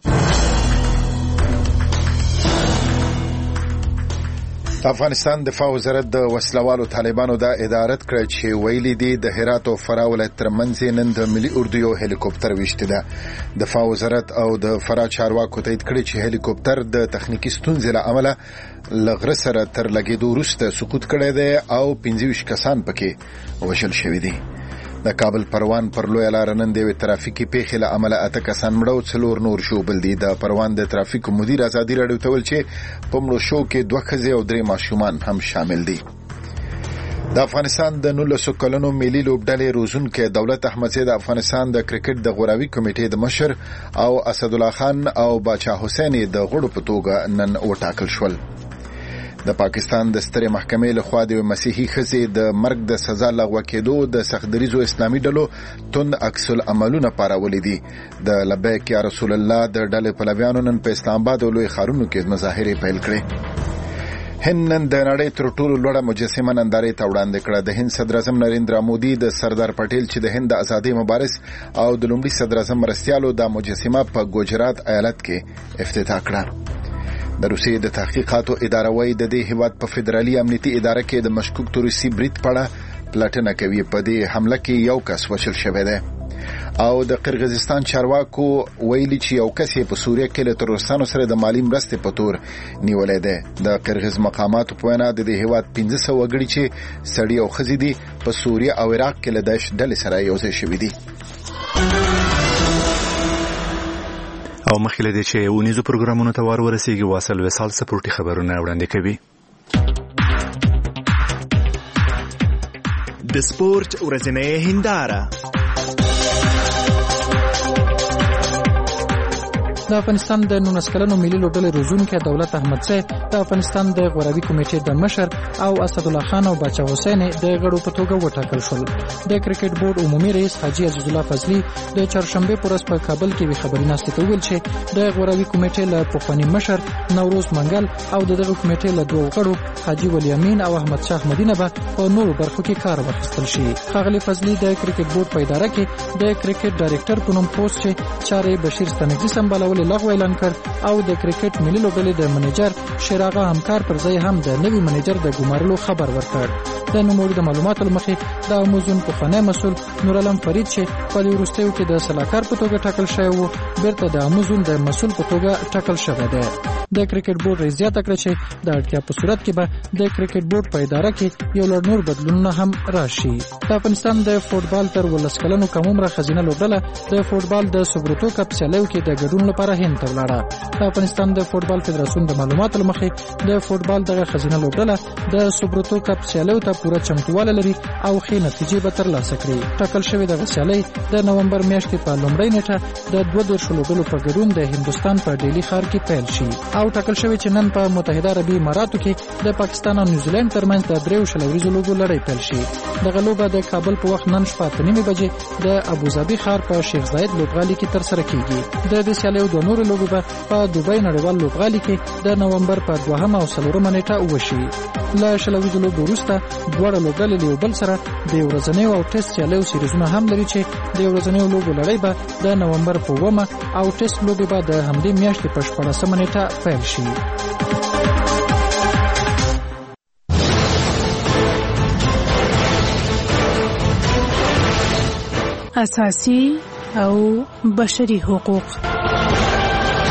[SPEAKER 22] افغانستان دفاع وزارت د وسلوالو طالبانو دا ادارت کړ چې ویلي دي د هرات او فراه ولایت ترمنځ نن د ملي اردو یو هلیکوپټر وشته ده. دفاع وزارت او د فراه چارواکو تایید کړی چې هلیکوپټر د تخنیکی ستونزې له امله لغره سره تر لګیدو وروسته سقوط کړی دی او پنځه ویشت کسان پکې وژل شوي دي. د کابل پروان پر لوی لار نن د ترافیکي پیښې له امله اته کسان مړه او څلور نور ژوبل دي. د پروان د ترافیکو مدیر ازادي راډیو ته ویل چې په مړو شو کې دوه ښځې او درې ماشومان هم شامل دي. د افغانستان د نولسو کلونو ملي لوبډلې روزونکي دولت احمدزی د افغانستان د کرکټ د غوراوي کمیټې د مشر او اسدالله خان او باچا حسین د غړو په توګه نن وټاکل شول. د پاکستان د سترې محکمې لخوا د مسیحي ښځې د مرګ د سزا لغوه کېدو د سختدریځو اسلامي ډلو تند عکس العملونه پارولي دي. د لبیک یا رسول الله د ډلې پلویانو نن په اسلام آباد او لوی ښارونو کې مظاهرې پیل کړې. هند نن د نړۍ تر ټولو لوړه مجسمه نندارې ته وړاندې کړه. د هند صدر اعظم نریندرا مودي د سردار پټیل چې د هند د ازادۍ مبارز او د لومړي صدر اعظم مرستیالو د مجسمه په ګوجرات ایالت کې افتتاح کړه. د روسیې د تحقیقاتو اداره وايي د دې هیواد په فدرالي امنیتي اداره کې د مشکوک توریسي برید په اړه پلټنه کوي. په دې حمله کې یو کس وژل شوی دی او د قرغیزستان چارواکو ویلي چې یو کس په سوریه کې له تروریستانو سره د مالی مرستې په تور نیولې ده. د قرغیز مقاماتو په وینا د دې هیواد پنځه سوه وګړي چې سړي او ښځې دي په سوریه او عراق کې له داعش ډلې سره یوځای شوي دي.
[SPEAKER 1] او مخکې له دې چې ونیزو پروګرامونو ته وار ورسیږي، واصل وصال سپورټي خبرونه وړاندې کوي.
[SPEAKER 13] د سپورت ورځنۍ هنداره.
[SPEAKER 2] د افغانستان د نولس کلنو ملي لوبډلې روزونکي دولت احمدزی د افغانستان د غوراوي کمیټې د مشر او اسدالله خان او باچا حسین د غړو په توګه وټاکل شول. د کرکټ بورډ عمومي رئیس حاجی عزیز الله فضلي د چهارشنبه پر ورځ په کابل کې وی خبري ناشته کوي چې د غوراوي کمیټې له پخوانی مشر نوروز منګل او دغه کمیټې له دوه غړو حاجی ولی امین او احمد شاه مدینه به په نورو برخو کې کار واخیستل شي. خاغلی فضلي د کرکټ بورډ په اداره کې د کرکټ ډایریکټر په نوم پوسټ چې چارې بشیر ستنګي سمبالول لغوه اعلان کړ او د کرکټ ملي لوبډلې د منیجر شراغه همکار پر ځای هم د نوي منیجر د ګمارلو خبر ورکړ. د نوموړي د معلوماتو لمخې د امازون پخوانی مسؤل نور علم فرید چې په وروستیو کې د سلاکار په توګه ټاکل شوی و بیرته د امازون د مسؤل په توګه ټاکل شوی دی. د کرکټ بورډ رئیس زیاته کړه چې د اړتیا په صورت کې به د کرکټ بورډ په اداره کې یو لړ نور بدلونونه هم راشي. د افغانستان د فوټبال تر ولس کلنو کم عمره خزینه لوبډله د فوټبال د سوبروتو کپ سیالیو کې د ګډون لپاره هند ته ولاړه. د افغانستان د فوټبال فدراسیون د معلوماتو لمخې د فوټبال دغه خزینه لوبډله د سوبروتو کپ سیالیو ته پوره چمتووالی لري او ښې نتیجې به ترلاسه کړي. ټاکل شوې دغه سیالۍ د نومبر میاشتې په لومړۍ نیټه د دوه دېرشو لوبډلو په ګډون د هندوستان په ډیلی ښار کې پیل شي او ټاکل شوې چې نن په متحده عربي اماراتو کې د پاکستان او نیوزیلند ترمنځ د دریو شل ورځو لوبو لړۍ پیل شي. دغه لوبه د کابل په وخت نن شپه اته نیمې بجې د ابوظبي ښار په شیخ زاید لوبغالي کې ترسره کیږي. د دې سیالیو دوه نورې لوبې به په دوبۍ نړیوال لوبغالي کې د نومبر په دوهمه او څلورمه نیټه وشي. له شل ورځو لوبو وروسته دواړه لوبډلې له یو بل سره د ورځنیو او ټیسټ سیالیو سیریزونه هم لري چې د ورځنیو لوبو لړۍ به د نومبر په اوومه او ټیسټ لوبې به د همدې میاشتې په شپاړسمه نیټه پیل شي.
[SPEAKER 10] اساسي او بشري حقوق.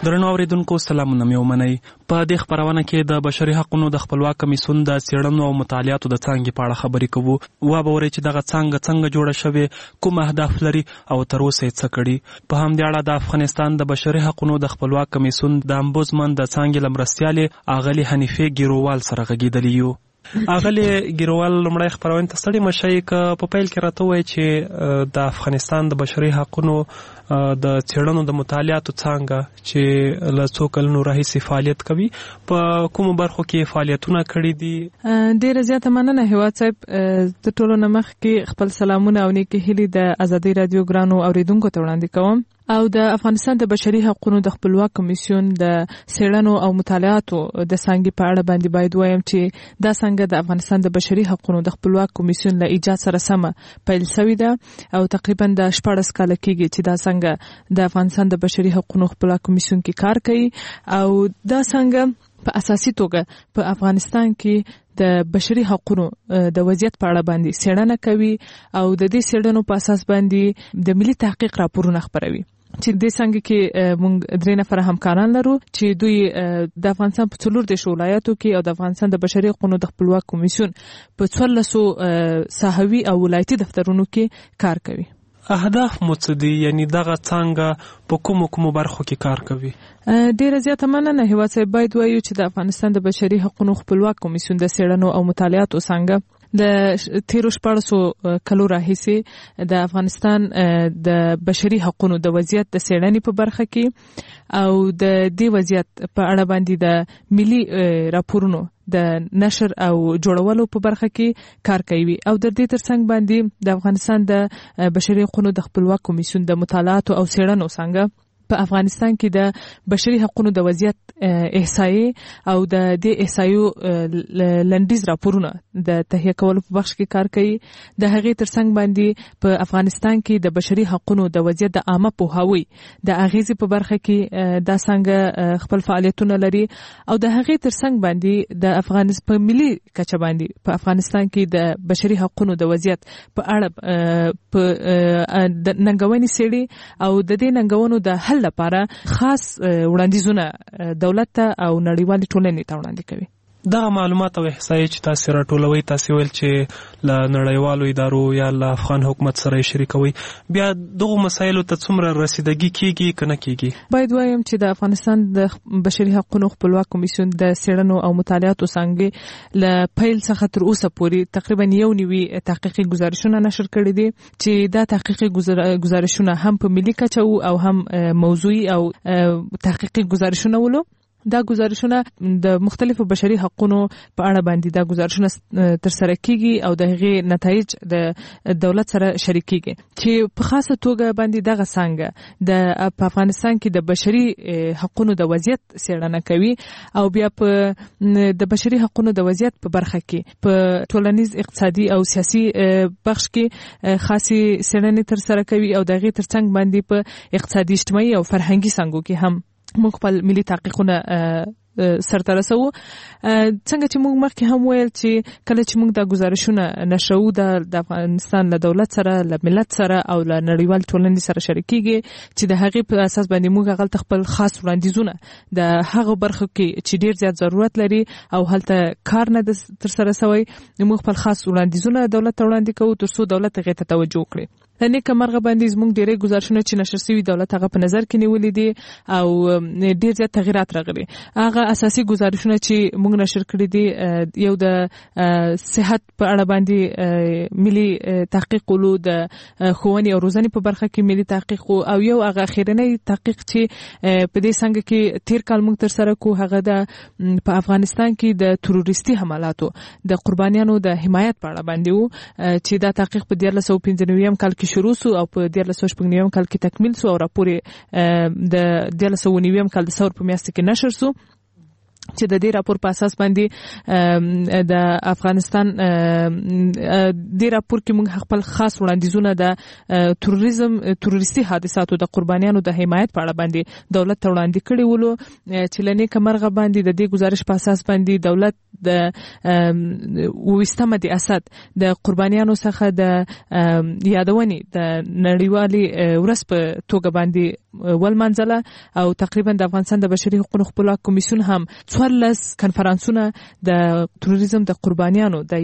[SPEAKER 4] درنو اوریدونکو سلامونه مې ومنئ. په دې خپرونه کې د بشري حقوقو د خپلواک کمیسیون د څېړنو او مطالعاتو د څانګې په اړه خبرې کوو. وابورئ چې دغه څانګه څنګه جوړه شوې، کوم اهداف لري او تر اوسه یې څه کړي. په همدې اړه د افغانستان د بشري حقوقو د خپلواک کمیسیون د امبوزمن د څانګې له مرستیالې اغلې حنیفې ګیرووال سره غږېدلي یو. اغلې ګیرووال لومړی خپرونې ته ستړي مه شئ که په پیل کې راته ووایئ چې د افغانستان د بشري حقوقو د څېړنو د مطالعاتو څانګه چې له څو کلونو راهیسې فعالیت کوي په کومو برخو کې فعالیتونه کړي دي؟
[SPEAKER 6] ډېره زیاته مننه هیواد صاحب. د ټولو نه مخکې خپل سلامونه او نیکې هیلې د ازادۍ راډیو ګرانو اورېدونکو ته وړاندې کوم او د افغانستان د بشري حقوقو د خپلواک کمیسیون د څېړنو او مطالعاتو د څانګې په اړه باندې باید وایم چې دا څانګه د افغانستان د بشري حقوقو د خپلواک کمیسیون له ایجاد سره سمه پیل شوې ده او تقریبا د شپاړس کاله کېږي چې دا څانګه د افغانستان د بشري حقوقو خپلواک کمیسیون کې کار کوي او دا څانګه په اساسي توګه په افغانستان کې د بشري حقوقو د وضعیت په اړه باندې څېړنه کوي او د دې څېړنو په اساس باندې د ملي تحقیق راپورونه خپروي. چې د څنګه کې موږ درې نفر همکاران لرو چې دوی د افغانستان په څلور دیشو ولایتو کې او د افغانستان د بشري حقوقو د خپلواک کمیسیون په څوارلسو ساحوي او ولایتي دفترونو کې کار کوي.
[SPEAKER 4] اهداف مو څه دي؟ یعنی دغه څانګه په کومو کومو برخو کې کار کوي؟
[SPEAKER 6] ډیره زیاته مننه هیواد صاحب. باید وایو چې د افغانستان د بشري حقوقو خپلواک کمیسیون د څېړنو او مطالعاتو څانګه د تیرو شپاړسو کلو راهیسې د افغانستان د بشري حقوقو د وضعیت د څېړنې په برخه کې او د دې وضعیت په اړه باندې د ملي راپورونو د نشر او جوړولو په برخه کې کار کوي او د دې ترڅنګ باندې د افغانستان د بشري حقوقو د خپلواک کمیسیون د مطالعاتو او څېړنو څانګه په افغانستان کې د بشري حقوقو د وضعیت احصایې او د دې احصایو لنډیز راپورونه د تهیه کولو په بخش کې کار کوي. د هغې ترڅنګ باندې په افغانستان کې د بشري حقوقو د وضعیت د عامه پوهاوي د اغیزې په برخه کې دا څنګه خپل فعالیتونه لري او د هغې ترڅنګ باندې د افغانستان په ملي کچه باندې په افغانستان کې د بشري حقوقو د وضعیت په اړه په ننګونې څېړي او د دې ننګونو د حل لپاره خاص وړاندیزونه دولت ته او نړیوالې ټولنې ته وړاندې کوي.
[SPEAKER 4] دغه معلومات او احصایې چې تاسو راټولوي، تاسو ویل چې له نړیوالو ادارو یا له افغان حکومت سره شریکوي، بیا دغه مسایلو ته څومره رسیدګي کیږي کنه کیږي؟
[SPEAKER 6] باید وایم چې د افغانستان د بشري حقوقو خپلواک کمیسیون د څېړنو او مطالعاتو څانګې له پیل څخه تر اوسه پورې تقریبا یو نوي تحقیقي گزارشونه نشر کړي دي چې دا تحقیقي گزارشونه هم په ملي کچه او هم موضوعي او تحقیقي گزارشونه ولو. دا گزارشونه د مختلفو بشري حقوقو په اړه باندې دا گزارشونه تر سره کیږي او د هغې نتایج د دولت سره شریکيږي چې په خاصه توګه باندې دغه څنګه د په افغانستان کې د بشري حقوقو د وضعیت څېړنه کوي او بیا په د بشري حقوقو د وضعیت په برخه کې په ټولنیز اقتصادي او سیاسي بخش کې خاصي څېړنې تر سره کوي او د هغې ترڅنګ باندې په اقتصادي اجتماعي او فرهنګي څانګو کې هم موږ خپل ملي تحقیقونه سرته رسوو. څنګه چې موږ مخکې هم ویل چې کله چې موږ دا گزارشونه نشو د افغانستان له دولت سره، له ملت سره او له نړیوال ټولنې سره شریکېږي چې د هغې په اساس باندې موږ هغلته خپل خاص وړاندیزونه د هغو برخو کې چې ډېر زیات ضرورت لري او هلته کار نه تر سره سوی، موږ خپل خاص وړاندیزونه دولت ته وړاندې کوو تر څو دولت هغې ته توجه وکړي. د نیکه مرغه باندې زموږ ډېرې گزارشونه چې نشر شوي دولت هغه په نظر کې نیولي دي او ډېر زیات تغیرات راغلي. هغه اساسي گزارشونه چې موږ نشر کړي دي یو د صحت په اړه باندې ملي تحقیق ولو، د ښوونې او روزنې په برخه کې ملي تحقیق او یو هغه اخیرنی تحقیق چې په دې څنګه کې تیر کال موږ تر سره کو هغه د په افغانستان کې د تروریستي حملاتو د قربانیانو د حمایت په اړه باندې وو چې دا تحقیق په دیارلس سوه پنځه نوي کال کې شروع سو او په دیارلس سوه شپږ نوي کال کې تکمیل سو او راپور د دیارلس سوه نوي کال د ثور په میاشت کې نشر سو چې د دې راپور په اساس باندې د افغانستان د راپور کې موږ خپل خاص وړاندیزونه د تروریزم تروریستي حادثاتو د قربانیانو د حمایت په اړه باندې دولت ته وړاندې کړي ولو چې لنې کمرغه باندې د دې گزارش په اساس باندې دولت د وستمه د اسد د قربانیانو څخه د یادونې د نړیوالي ورځ په توګه باندې ولمنځله او تقریبا د افغانستان د بشري حقوقو خپلواک کمیسیون هم څوارلس کنفرانسونه د تروریزم د قربانیانو د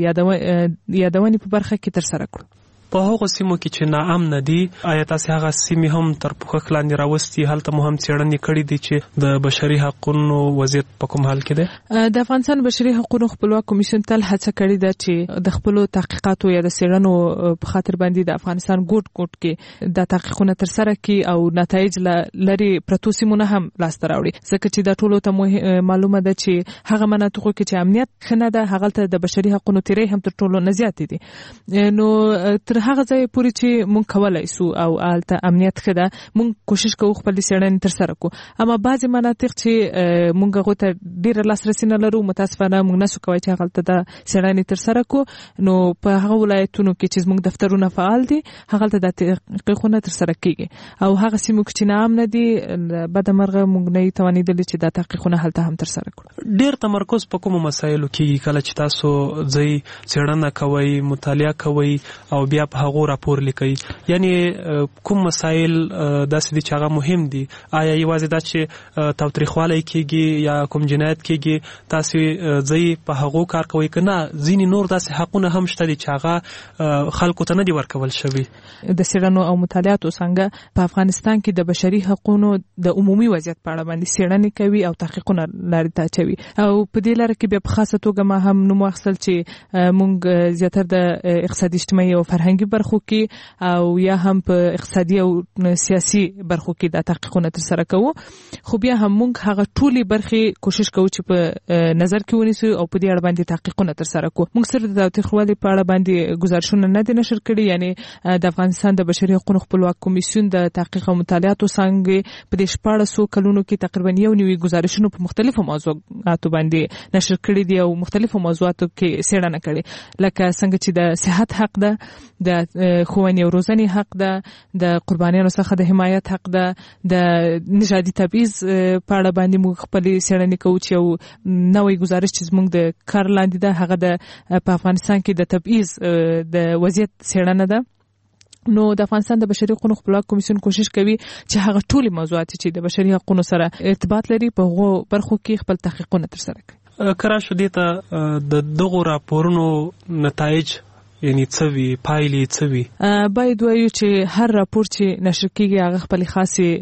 [SPEAKER 6] یادونې په برخه کې ترسره کړو.
[SPEAKER 4] په هغو سیمو کې چې ناامنه دي آیا تاسې هغه سیمې هم تر پوښښ لاندې راوستي، هلته مو هم څېړنې کړي دي چې د بشري حقونو وضعیت په کوم حال کې دی؟
[SPEAKER 6] د افغانستان بشري حقوقو خپلواک کمیسیون تل هڅه کړې ده چې د خپلو تحقیقاتو یا د څېړنو په خاطر باندې د افغانستان ګوټ ګوټ کې د تحقیقونه ترسره کړي او نتایج لري پرتو سیمونه هم لاسته راوړي، ځکه چې دا ټولو ته معلومه ده چې هغه مناطقو کې چې امنیت ښه نه ده هغلته د بشري حقونو تیری هم تر ټولو نه زیاتې دي. نو تر هغه ځای پورې چې مونږ کولای سو او هلته امنیت ښه ده مونږ کوشش کوو خپلې څېړنې ترسره کړو، اما بعضې مناطق چې مونږ هغو ته ډېره لاسرسي نه لرو متاسفانه مونږ نسو کولی چې هغلته د څېړنې ترسره کړو. نو په هغه ولایتونو کې چې زموږ دفترونه فعال دي هغلته د تحقیقونه ترسره کېږي او هغه سیمو کې چې ناامنه دي بدمرغه مونږ نه یو توانېدلي چې دا تحقیقونه هلته هم ترسره کړو.
[SPEAKER 4] ډېر تمرکز په کومو مسایلو کېږي کله چې تاسو ځئ څېړنه کوئ مطالعه کوئ او بیا په هغو راپور لیکي، یعنی کوم مسایل داسې دي چې هغه مهم دي؟ آیا یوازې دا چې تاوتریخوالی کېږي یا کوم جنایت کېږي تاسې ځئ په هغو کار کوئ که نه ځینې نور داسې حقونه هم شته دي چې هغه خلکو ته نه دي ورکول شوي؟
[SPEAKER 6] د څېړنو او مطالعاتو څنګه په افغانستان کې د بشري حقونو د عمومي وضعیت په اړه باندې څېړنې کوي او تحقیقونه لارې ته اچوي او په دې لاره کې بیا په خاصه توګه ما هم نوم واخیستل چې موږ زیاتره د اقتصادي اجتماعي او فرهنګي برخو کې او یا هم په اقتصادي او سیاسي برخو کې د تحقیقونه ترسره کوو، خو بیا هم موږ هغه ټولې برخې کوشش کوو چې په نظر کې ونیسو او په دې اړه باندې تحقیقونه ترسره کوو. موږ صرف د تاوتریخوالي په اړه باندې ګزارشونه نه دي نشر کړي، یعنی د افغانستان د بشري حقوقو خپلواک کمیسیون د تحقیق او مطالعاتو څانګې په دې شپاړسو کلونو کې تقریبا یو نوي ګزارشونه په مختلفو موضوعاتو باندې نشر کړي دي او مختلفو موضوعاتو کې څېړنه کړې، لکه څنګه چې د صحت حق ده، د ښوونې او روزنې حق ده، د قربانیانو څخه د حمایت حق ده، د نژادي تبعیض په اړه باندې موږ خپلې څېړنې کوو چې یو نوی ګزارش چې زموږ د کار لاندې ده هغه د په افغانستان کې د تبعیض د وضعیت څېړنه ده. نو د افغانستان د بشري حقوقو خپلواک کمیسیون کوشش کوي چې هغه ټولې موضوعات چې د بشري حقوقو سره ارتباط لري په هغو برخو کې خپل تحقیقونه ترسره کړي.
[SPEAKER 4] کره شو دې ته د دغو راپورونو نتایج یعنی څه وي، پایلې څه وي؟
[SPEAKER 6] باید وایو چې هر راپور چې نشر کېږي هغه خپلې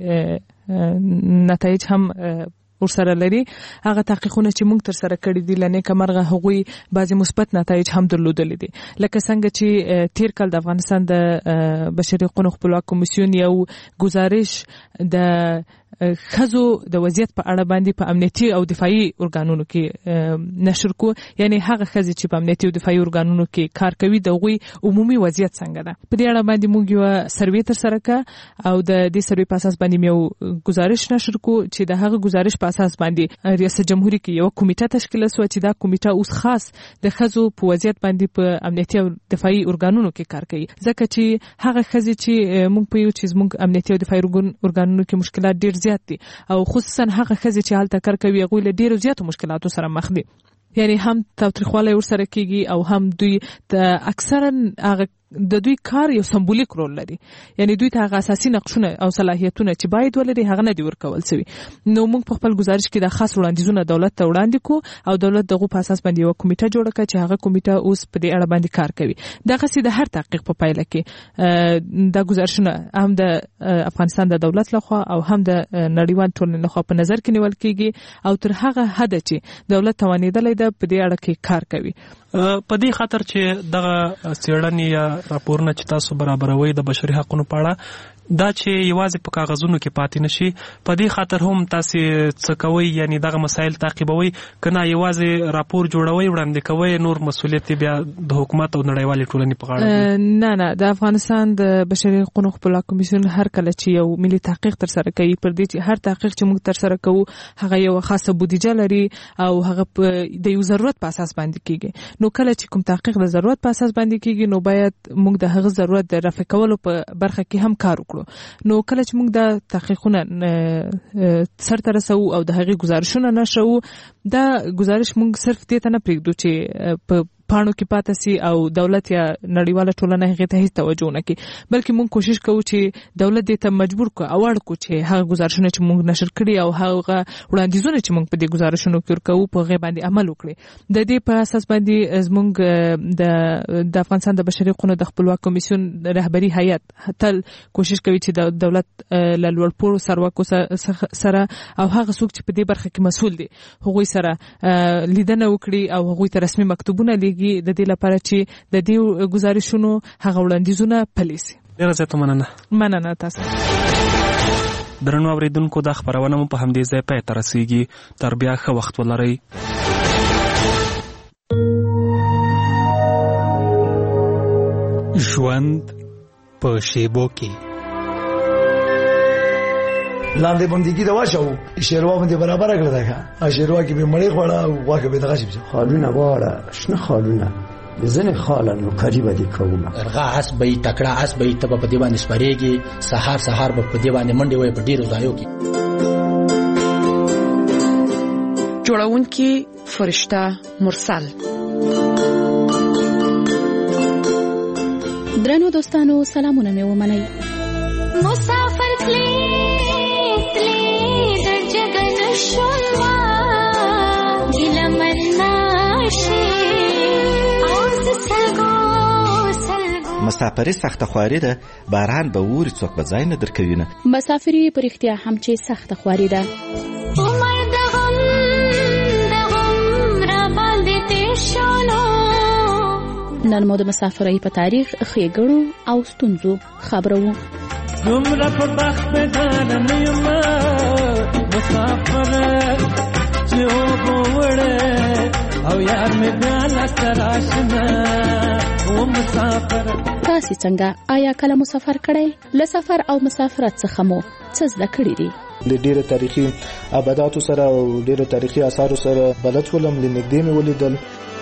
[SPEAKER 6] خاصې نتایج هم ورسره لري. هغه تحقیقونه چې موږ ترسره کړي دي لنیکه مرغه هغوی بعضې مثبت نتایج هم درلودلي دي، لکه څنګه چې تیر کال د افغانستان د بشري حقوقو خپلواک کمیسیون یو ګزارش د ښځو د وضعیت په اړه باندې په امنیتي او دفاعي ارګانونو کې نشر کو، یعنی هغه ښځې چې په امنیتي او دفاعي ارګانونو کې کار کوي د هغوی عمومي وضعیت څنګه ده. په دې اړه باندې موږ یو سروې ترسره کړه او د دې سروې په اساس باندې یو ګزارش نشر کو چې د هغه ګزارش په اساس باندې ریاست جمهوریت کې یو کمیټه تشکیل شو چې دا کمیټه اوس خاص د ښځو په وضعیت باندې په امنیتي او دفاعي ارګانونو کې کار کوي، ځکه چې هغه ښځې چې موږ په یو چې زموږ امنیتي او دفاعي ارګانونو کې مشکلات ډېر زیات دي او خصوصا هغه ښځې چې هلته کار کوي هغوی له ډېرو زیاتو مشکلاتو سره مخ دي، یعنی هم تاوتریخوالی ورسره کېږي او هم دوی د اکثرا هغه د دوی کار یو سمبولیک رول لري، یعنی دوی ته هغه اساسي نقشونه او صلاحیتونه چې باید ولري هغه نه دي ورکول شوي. نو موږ په خپل ګزارش کې د خاص وړاندیزونه دولت ته وړاندې کو او دولت دغه په اساس باندې یو کمیټه جوړه کړه چې هغه کمیټه اوس په دې اړه باندې کار کوي. دغسې د هر تحقیق په پایله کې دا ګزارشونه هم د افغانستان د دولت لخوا او هم د نړیوال ټولنې لخوا په نظر کې نیول کېږي او تر هغه حده چې دولت توانېدلی ده په دې اړه کې کار کوي.
[SPEAKER 4] په دې خاطر چې دغه څېړنې یا راپورونه چې تاسو برابروي د بشري حقوقو په اړه دا چې یوازې په کاغذونو کې پاتې نشي، په دې خاطر هم تاسو څه کوئ، یعنی دغه مسایل تعقیبوي که نه یوازې راپور جوړوي وړاندې کوي، نور مسؤلیت بیا د حکومت او نړیوالې ټولنې په غاړه؟
[SPEAKER 6] نه نه، د افغانستان د بشري حقوقو خپلواک کمیسیون هر کله چې یو ملي تحقیق ترسره کوي پر دې چې هر تحقیق چې موږ ترسره کوو هغه یو خاصه بودیجه لري او هغه د یو ضرورت په اساس باندې کېږي. نو کله چې کوم تحقیق د ضرورت په اساس باندې کېږي نو باید موږ د هغه ضرورت د رفع کولو په برخه کې هم کار وکړو. نو کله چې موږ د تحقیقونه سرته رسوو او د هغې ګزارشونه نشرو، دا ګزارش موږ صرف دې ته نه پرېږدو چې په پاڼو کې پاتې سي او دولت یا نړیواله ټولنه هغه ته هیڅ توجه نه کوي، بلکې موږ کوشش کوو چې دولت دې ته مجبور کو اواړ کو چې هغه گزارشونه چې موږ نشر کړي او هغه وړاندیزونه چې موږ په دې گزارشونو کې ورکوو په هغه باندې عمل وکړي. د دې په اساس باندې زموږ د د افغانستان د بشري حقوقو د خپلواک کمیسیون رهبری هیئت تل کوشش کوي چې د دولت له لوړپوړو سرواکو سره او هغه څوک چې په دې برخه کې مسؤل دي هغوی سره لیدنه وکړي او هغوی ته رسمي مکتوبونه لیږي د دې لپاره چې د دې گزارشونو هغه وړاندیزونه پلي شي.
[SPEAKER 4] ډیره زیاته مننه.
[SPEAKER 6] مننه تاسو.
[SPEAKER 4] درنو اوریدونکو دا خبرونه مو په همدې ځای پای ته رسیږي. تر بیا ښه وخت ولرئ.
[SPEAKER 3] ژوند په شیبو کې
[SPEAKER 7] لاندې بندګي دا واښو شیروا باندې برابر کړل دا شیروا کې به مړې خوړه او واګه به دغه شي
[SPEAKER 8] خالونه واړه شنه خالونه زنه خاله نو قریبه دي کومه
[SPEAKER 24] ارغا اس به تکړه اس به ته په دی باندې سپریږي سحر سحر په دی باندې منډي وي په ډیرو ځایو کې
[SPEAKER 25] جوړون کې فرشتہ مرسل.
[SPEAKER 26] درنو دوستانو سلامونه مې ومنئ. مسافر تلی تلی در جګن شولوا ګیله مرناشي اوس سلګو سلګو.
[SPEAKER 27] مسافري سخته خواري ده، باران به ووري څوک به ځای نه درکوي نه.
[SPEAKER 26] مسافري په رښتیا هم چې سخته خواري ده. عمر د غم د غم را باندې تیر شولو. نن مو د مسافرۍ په تاریخ ښېګړو او ستونزو خبرو.
[SPEAKER 28] دومره په بخت بدانه نه یم مسافره چې اوبه وړې او یار مې بیا لاسته راشنه و مسافره.
[SPEAKER 26] تاسې څنګه؟ آیا کله مسافر کړی؟ له سفر او مسافرت څخه مو څه زده کړي دي؟
[SPEAKER 29] د ډیرو تاریخي ابداتو سره او ډیرو تاریخي آثارو سره بلد شولم، له نږدې مې ولیدل.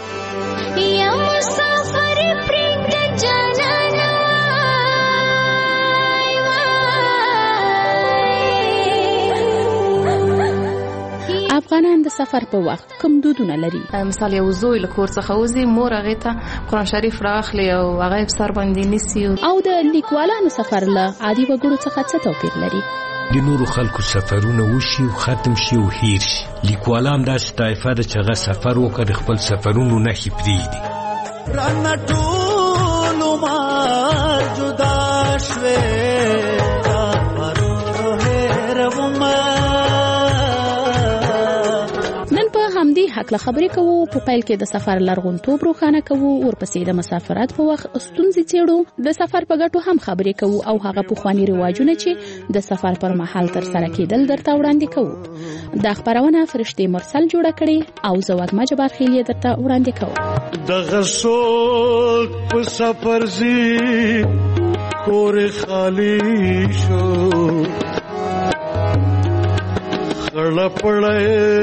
[SPEAKER 26] افغانان د سفر په وخت کوم دودونه لري؟
[SPEAKER 30] مثال یو زوی له کور څخه وځي، مور هغه ته قرآن شریف راخلي او هغه په سر باندې نیسي.
[SPEAKER 26] او د لیکوالانو سفر له عادي وګړو څخه څه توپیر لري؟
[SPEAKER 3] د نورو خلکو سفرونه وشي او ختم شي او هیر شي. لیکوالان داسې طایفه ده چې هغه سفر وکړي د خپل سفرونو نښې پرېږدي.
[SPEAKER 28] رانه ټول عمر جدا شوې
[SPEAKER 26] همدې حق له خبرې کوو. په پیل کې د سفر لرغونتوب روښانه کوو، ورپسې د مسافرت په وخت ستونزې څېړو، د سفر په ګټو هم خبرې کوو او هغه پخواني رواجونه چې د سفر پر مهال ترسره کېدل درته وړاندې کوو. دا خبرونه فرشتې مرسل جوړه کړې او زه وږمه جبار خیل یې درته وړاندې کوم.
[SPEAKER 28] دغه څوک په سفر ځي کور خالی شو خړه پړې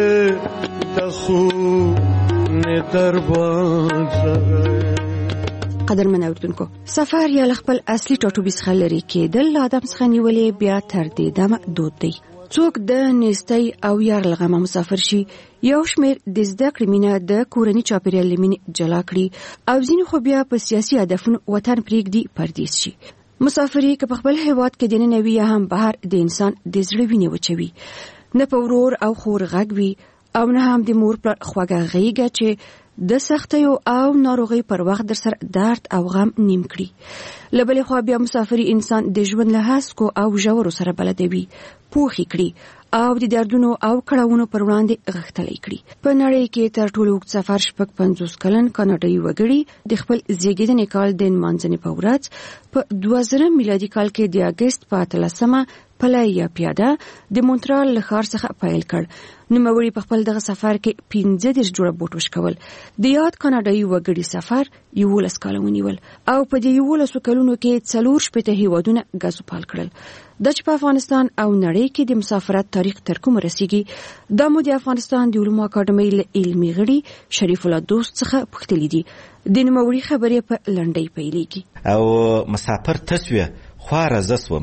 [SPEAKER 31] قدرمن اوریدونکو، سفر یا خپل اصلي ټاټوبي څخه لري کېدل له آدم څخه نیولې بیا تر دې دمه دود دی. څوک د نېستۍ او یار له غمه مسافر شي، یو شمېر د زده کړې مینه د کورني چاپېریال له مینې جلا کړي او ځینې خو بیا په سیاسي هدفونو وطن پرېږدي پردیس شي. مسافري که په خپل هېواد کې دننه وي یا هم بهر، د انسان د زړه وینې وچوي. نه په ورور او خور غږ وي او نه هم د مور پلار خواږه غېږه چې د سختیو او ناروغۍ پر وخت در سره درد او غم نیم کړي. له بلې خوا بیا مسافري انسان د ژوند له هسکو او ژورو سره بلدوي، پوښي کړي او د دردونو او کړاوونو پر وړاندې غښتلی کړي. په نړۍ کې تر ټولو اوږد سفر شپږ پنځوس کلن کاناډایي وګړي د خپل زیږېدنې کال د نمانځنې په ورځ په دوه زره میلادي کال کې د اګست په اتلسمه پلی یا پیاده د مونټرال له ښار څخه پیل کړ. نوموړي په خپل دغه سفر کې پنځه دېرش جوړه بوټ وشکول. د یاد کاناډایي وګړي سفر یولس کاله ونیول او په دې یولسو کلونو کې څلور شپېته هېوادونه ګزوپال کړل. دا چې په افغانستان او نړۍ کې د مسافرت تاریخ تر کومه رسیږي، دا مو د افغانستان د علومو اکاډمۍ له علمي غړي شریف الله دوست څخه پوښتلي دي. د نوموړي خبرې په لنډۍ پیلېږي.
[SPEAKER 27] او مسافر تسویه خواره زه سوم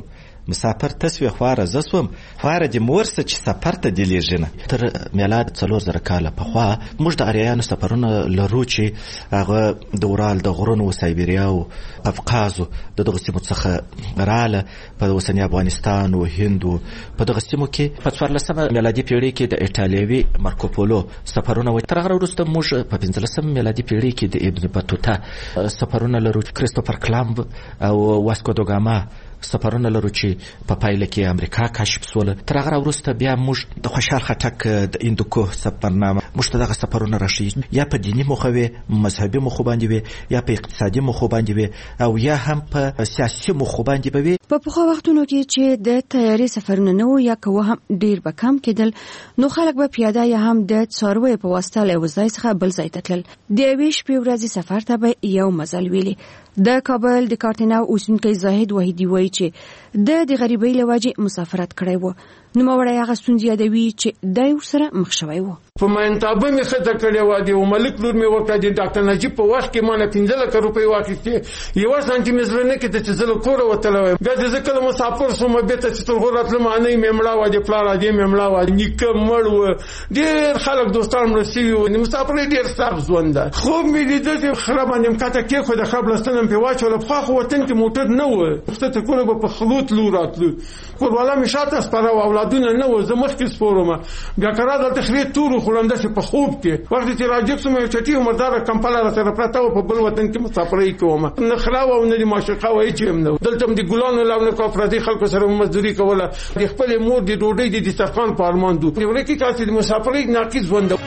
[SPEAKER 27] مسافر تسوي خواره زسوم خواره د مورسه چې سفر ته دلیږي تر میلاد څلور زره کاله په خوا موږ د اریانو سفرونه لرو چې هغه د اورال د غرونو سایبریا او قفقازو د دغه سیمو څخه رااله په اوسنی افغانستان او هند په دغه سیمو کې په څوارلسمه میلادي پیړۍ کې د ایټالوي مارکوپولو سفرونه و تر هغه وروسته موږ په پنځلسمه میلادي پیړۍ کې د ابن بطوطه سفرونه لرو کریستوفر کلمب او واسکو دا ګاما سفرونه لرو چې په پایله کې امریکا کشف شول. تر هغه وروسته بیا موږ د خوشحال خټک د هندوکو سفرنامه موږ ته دغه سفرونه راشي یا په دینی مخه وي مذهبي مخه باندې وي یا په اقتصادي مخه باندې وي او یا هم په سیاسي مخه باندې وي.
[SPEAKER 31] په پخوا وختونو کې چې د تیاري سفرونه نه و یا کوه هم ډیر به کم کېدل نو خلک به پیاده یا هم د څارویو په واسطه له ځای څخه بل ځای ته تلل. د یوې شپې ورځې سفر ته به یو مزل ویلي. د کابل د کارتناو اوسیدونکی زاهد وحیدی وایي چې د د غریبۍ له وجې مسافرت کړی و. نوموړی هغه ستونزې یادوي چې دی ورسره مخ شوی و.
[SPEAKER 5] په منتابه مې خطه کړې وه د یو ملک لور مې وکړه د ډاکټر نجیب په وخت کې ما نه پنځه لکه روپۍ واخیستې یوه سانتي مې زړه نه کېده چې زه له کوره وتلی ویم. بیا چې زه کله مسافر شوم بېرته چې تر غور راتلم انۍ مې مړه وه د پلار ادې مې مړه وه نیکه مړ و ډېر خلک دوستان مړه سوي وو. د مسافرۍ ډېر سخت ژوند ده. خوب مې لیده چې خره باندې مې کاته کېښوده خره بلستنه مې پرې واچوله. پخوا خو وطن کې موټر نه و ښکته کوله به په خلو تلو راتلو. کورواله مې شاته سپاره وه اولادونه نه وه زه مخکې سپور وم. بیا که را دلته خرې تور وخوړم داسې په خوب کې وخت چې راجب سوم یو چټي عمرداره کمپله راسره پرته وه په بل وطن کې مسافرۍ کومه نه خره وه او نه د معشوقه وه هېڅ هم نه و. دلته هم د ګلانو لو نه کوه پردي خلکو سره مزدوري کوله. د خپلې مور د ډوډۍ د دسترخوان په ارمان دو. د ورکې کاسې د مسافرۍ ناقص ژوند ده.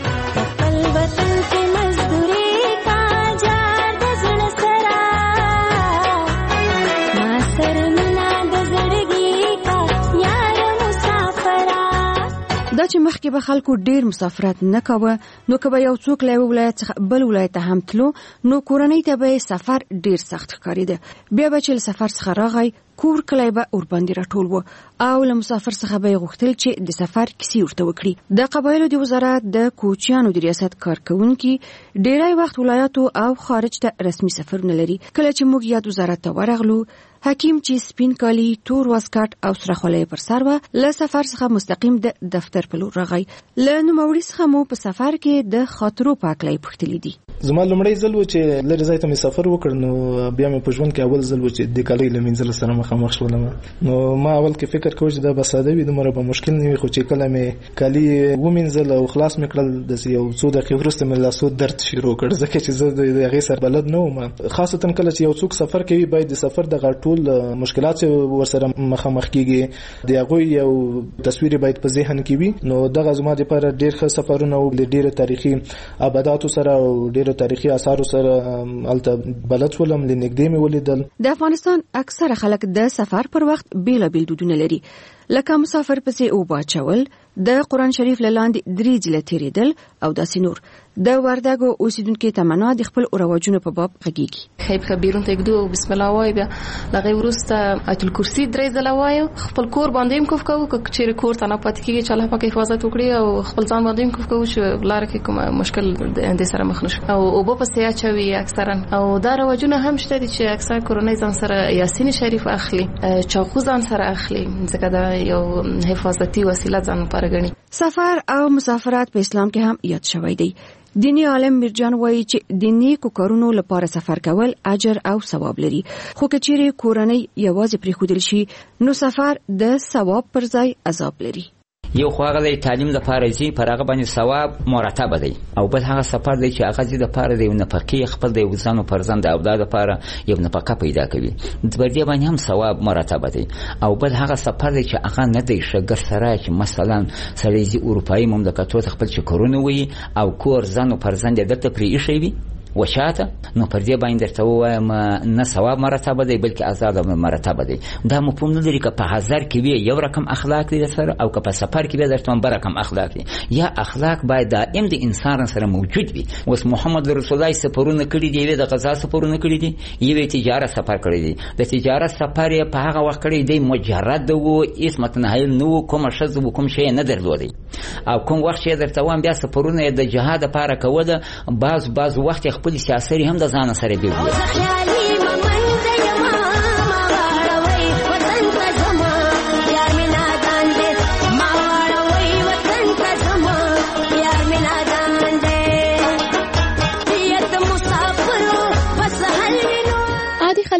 [SPEAKER 5] دا چې مخکې به خلکو ډیر مسافرت نه کاوه نو که به یو څوک له ولایت څخه بل ولایت ته هم تلو نو کورنۍ ته به سفر ډیر سخت ښکارېده. بیا به چې له سفر څخه راغی کور کلی به ورباندې راټول و او له مسافر څخه به یې غوښتل چې د سفر کیسې ورته وکړي. د قبایلو د وزارت د کوچیانو د ریاست کارکوونکي ډیری وخت ولایاتو او خارج ته رسمي سفرونه لري. کله چې موږ یاد وزارت ته ورغلو حکیم چې سپین کالی تور واسکټ او سره خولۍ پر سر و له سفر څخه مستقیم د دفتر په لور راغی. له نوموړي څخه مو په سفر کې د خاطرو په هکله یې پوښتلي دي.
[SPEAKER 29] زما لومړی ځل و چې لرې ځای ته مې سفر وکړ نو بیا مې په ژوند کې اول ځل و چې د کالیو له مینځلو سره مخامخ شولم. نو ما اول کې فکر کوم چې دا به ساده وي دومره به مشکل نه وي خو چې کله مې کالي ومینځل او خلاص مې کړل د یو څو دقیقې وروسته مې لاسو درد شروع کړ ځکه چې زه د هغې سره بلد نه وم. خاصتا کله چې یو څوک سفر کوي باید د سفر دغه ټول مشکلات ورسره مخامخ کیږي د هغوی یو تصویر باید په ذهن کې وي. نو دغه زما لپاره ډېر ښه سفرونه او ډېر تاریخي آباداتو سره او ډېر تاریخي آثارو سره الته بلد شولم. لنږدې مې ولیدل. د افغانستان اکثره خلک د سفر پر وخت بیلابیل دودونه لري لکه مسافر پسې اوبه اچول د قرآن شریف لاندې درې ځله تیریدل او داسې نور. د وردګو اوسیدونکو تمنا د خپل رواجونو په باب غږیږي.
[SPEAKER 30] خیب خبيرون ته کېدو بسم الله وای بیا لغه ورسته آیت الکرسی درې ځله وای خپل کور باندې هم کوف کوو که چیرې کور ته نه پاتې کیږي چې الله پاک حفاظت وکړي او خپل ځان باندې هم کوف کوو چې لار کې کوم مشکل د سره مخ نشو او اوبه پسې اچوي اکثرا او دا رواجونه هم شته چې اکثر کورنۍ ځان سره یاسین شریف اخلي چاقو ځان سره اخلي ځکه دا یو حفاظتي وسیله ځان لپاره ګڼي. سفر او مسافرت په اسلام کې هم یاد شوی دی. دینی عالم میرجان وایي چې د نیکو کارونو لپاره سفر کول اجر او ثواب لري خو که چیرې کورنۍ یوازې پرېښودل شي نو سفر د ثواب پر ځای عذاب لري.
[SPEAKER 9] یو خو هغه د تعلیم لپاره ځي پر هغه باندې ثواب مرتب دی او بل هغه سفر دی چې هغه د لپاره د نفقې خپل د وزن او پرزند او د لپاره یو نفقه پیدا کوي د بردي باندې هم ثواب مرتب دی او بل هغه سفر دی چې هغه نه دی شګر سره چې مثلا سړي اروپאי مملکتونو خپل چې کورونه وي او کور ځن او پرزند دته پرې شي وي وشاته نو پر دې باندې درته وایم نه ثواب مرتبه دی بلکې آزاد مرتبه دی. دا مفهوم نه لري که په هزار کې وي یو رقم اخلاق دی سره او که په سفر کې وي درته بل رقم اخلاق دی. یا اخلاق باید دائم د انسان سره موجود وي. اوس محمد رسول الله سفرونه کړي دي د غزا سفرونه کړي دي یو تجارت سفر کړي دي د تجارت سفر په هغه وخت کړي دی مجرد وو اسمت نه نو کوم شذ کوم شی نه درلودي او کوم وخت چې درته وایم بیا سفرونه د جهاد لپاره کوله باز باز وخت خپل سیاسي هم د ځان سره بیل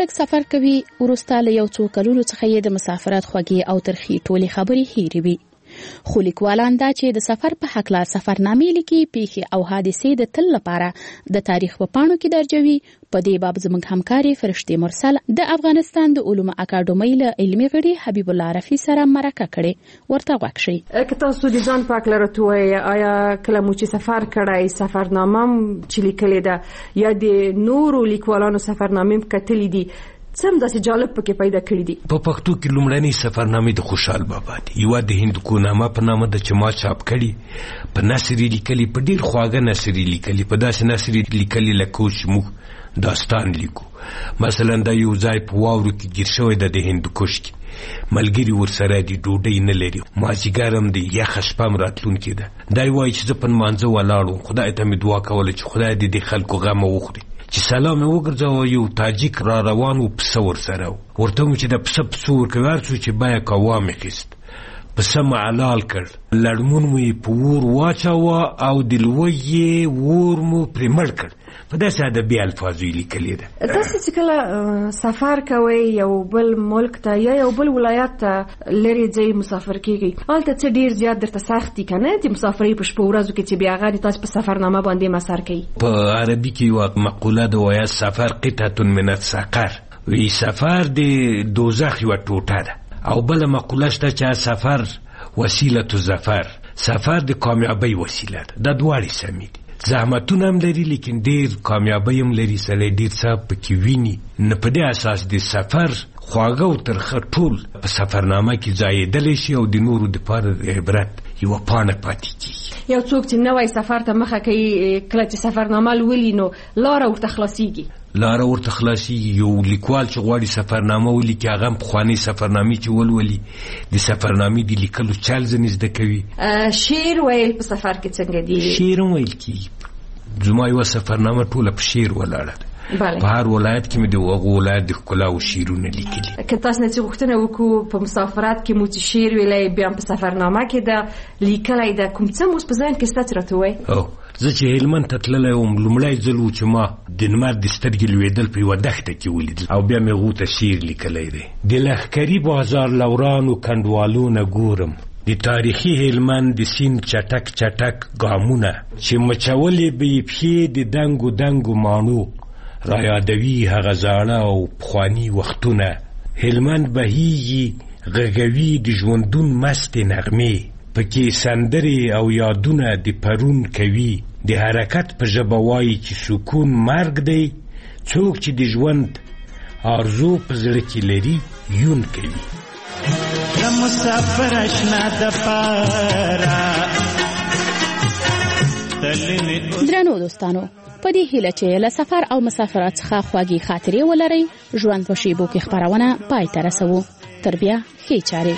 [SPEAKER 26] خلک سفر کوي ورسته له یو څو کلونو څخه یې د مسافرت خوږې او ترخې ټولې خبرې هېرې وي. خو لیکوالان دا چې د سفر په هکله سفرنامې لیکي، پیښې او حادثې د تل لپاره د تاریخ په پاڼو کې درجوي. په دې باب زموږ همکاري فرشتې مرسل د افغانستان د علومو اکاډمۍ له علمي غړي حبیب الله رفیع سره مرکه کړې. ورته غوږ شئ.
[SPEAKER 11] که تاسو د ځان په هکله راته ووایئ، آیا کله مو چې سفر کړی سفرنامه چې لیکلې ده یا د نورو لیکوالانو سفرنامې هم کتلې دي، څم داسې جالب پکې پیدا کړی دي؟
[SPEAKER 3] په پښتو کې لومړنۍ سفرنامې د خوشحال بابا دي. یوه د هندوکو نامه په نامه ده چې ما چاپ کړي، په نثر یې لیکلي، په ډېر خواږه نثر یې لیکلي، په داسې نثر یې لیکلي لکه اوس چې موږ داستان لیکو. مثلا دا یو ځای په واورو کې ګیر شوی ده د هندوکش کې، ملګري ورسره دي، ډوډۍ نه لري، مازدیګر هم دی، یخه شپه هم راتلونکې ده. دا یې وایي چې زه په لمانځه ولاړ وم، خدای ته مې دعا کوله چې خدای دې د خلکو غم وخوري. چې سلام یې وګرځاوه، یو تاجیک را روان و، پسه ورسره و. ورته وم چې د پسه پسه ورکوي، هر څو چې بیه کوه مې خیست، پسه مې حلال کړ، لړمون مو یې په اور واچاوه او د لوی یې اور مو پرې مړ کړ. په داسې ادبي الفاظو یې لیکلې ده.
[SPEAKER 11] تاسو چې کله سفر کوئ یو بل ملک ته یا یو بل ولایت ته لرې ځئ مسافر کېږئ، هلته څه ډېر زیات درته سخت دي که نه د مسافرۍ په شپو ورځو کې چې بیا هغه د تاسو په سفرنامه باندې مسر کوي؟
[SPEAKER 3] په عربي کې یوه مقوله ده وایي سفر قطعة من السقر، وی سفر د دوزخ یوه ټوټه ده. او بله مقوله شته چې سفر وسیله الظفر، سفر د کامیابۍ وسیله ده. دا دواړې سمې دي. زحمتونه هم لري لیکن ډېر کامیابۍ هم لري، سړی ډېر څه پکې ویني. نه په دې اساس د سفر خواږه او ترخه ټول په سفرنامه کې ځایېدلی شي او د نورو دپاره د عبرت یوه پاڼه پاتې کېږي.
[SPEAKER 11] یو څوک چې نوی سفر ته مخه کوي، کله چې سفرنامه لولي نو لاره ورته خلاصېږي.
[SPEAKER 3] لاره ورته خلاصېږي. یو لیکوال چې غواړي سفرنامه ولیکي، هغه هم پخوانۍ سفرنامې چې ولولي، د سفرنامې د لیکلو چل ځینې زده کوي.
[SPEAKER 11] شعر ویل په سفر کې څنګه دي؟
[SPEAKER 3] شعر هم ویل کېږي. زما یوه سفرنامه ټوله په شعر ولاړه ده. په هر ولایت کې مې د هغو ولایت د ښکلا او شعرونه لیکلي.
[SPEAKER 11] که تاسو نه څه غوښتنه وکړو په مسافرت کې مو چې شعر ویلی، بیا په سفرنامه کې ده لیکلی ده، کوم څه مو په ذهن کې شته چې راته ووایئ؟
[SPEAKER 3] او زه چې هلمند ته تللی وم، لومړی ځل و چې ما د لمر د سترګې لوېدل په یوه دښته کې ولیدل، او بیا مې هغو ته شعر لیکلی دی. د لښکري بازار لورانو کنډوالو نه ګورم، د تاریخي هلمند د سیند چټک چټک ګامونه، چې مچولې به یې پښې د دنګو دنګو ماڼو، را یادوي هغه زاړه او پخواني وختونه. هلمند بهیږي غږوي د ژوندون مستې نغمې، پکې سندرې او یادونه د پرون کوي. د حرکت په ژبه وایي چې سکون مرګ دی، څوک چې د ژوند آرزو په زړه کې لري یون کوي.
[SPEAKER 28] د مسافر اشنا د پاره
[SPEAKER 26] درنو دوستانو، په دې هیله چې له سفر او مسافرت څخه خواږې خاطرې ولرئ، ژوند په شیبو کې خپرونه پای ته رسوو. تر بیا ښې چارې.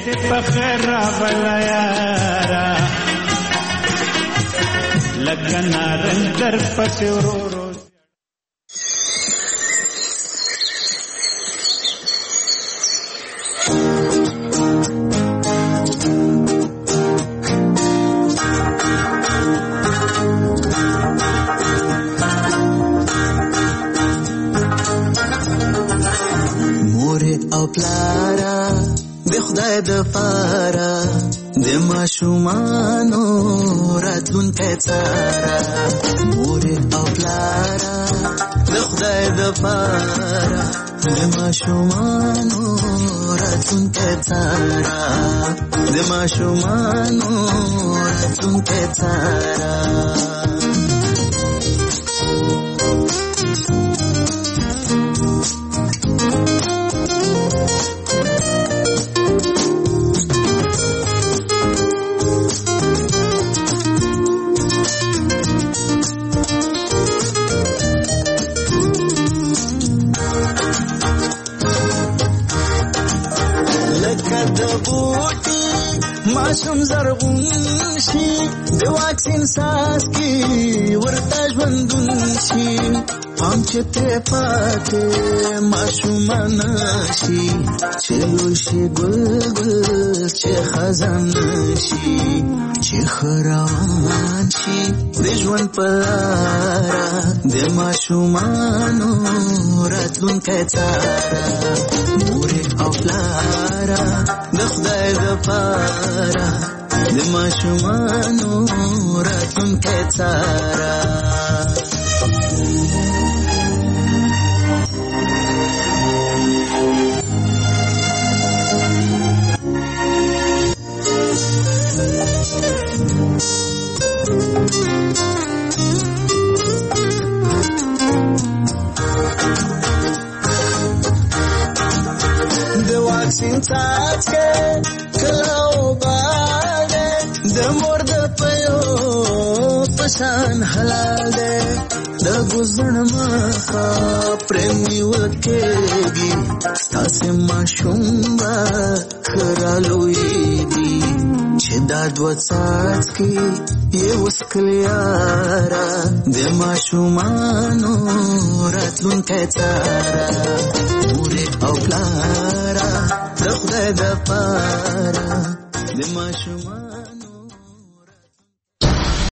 [SPEAKER 12] او پلارا د خدای د پاره د ماشومانو راتلونکی څاره. مور او پلارا د خدای د پاره د ماشومانو راتلونکی څاره، د ماشومانو راتلونکی څاره. ماشوم زرغون شي د واکسین ساس کې ورته ژوندون شي پام چې ترې پاتې ماشومان شي چې لوی شي ګل ګل چې خزان شي چې خروان شي د ژوند په لاره د ماشومانو راتلونکی څاره مورې او پلاره د خدای دپاره د ماشومانو راتلونکی څاره د واکسین څاڅکي کله وباله د مور د پیو پسان حلال ده د ګوزن مخه پرېمي وکېږي ستاسې ماشوم به خرالويږي چې دا دوه څاڅکي یې وڅکلي یاره د ماشومانو راتلونکی څاره مورې او پلاره د خدای دپاره د ماشومان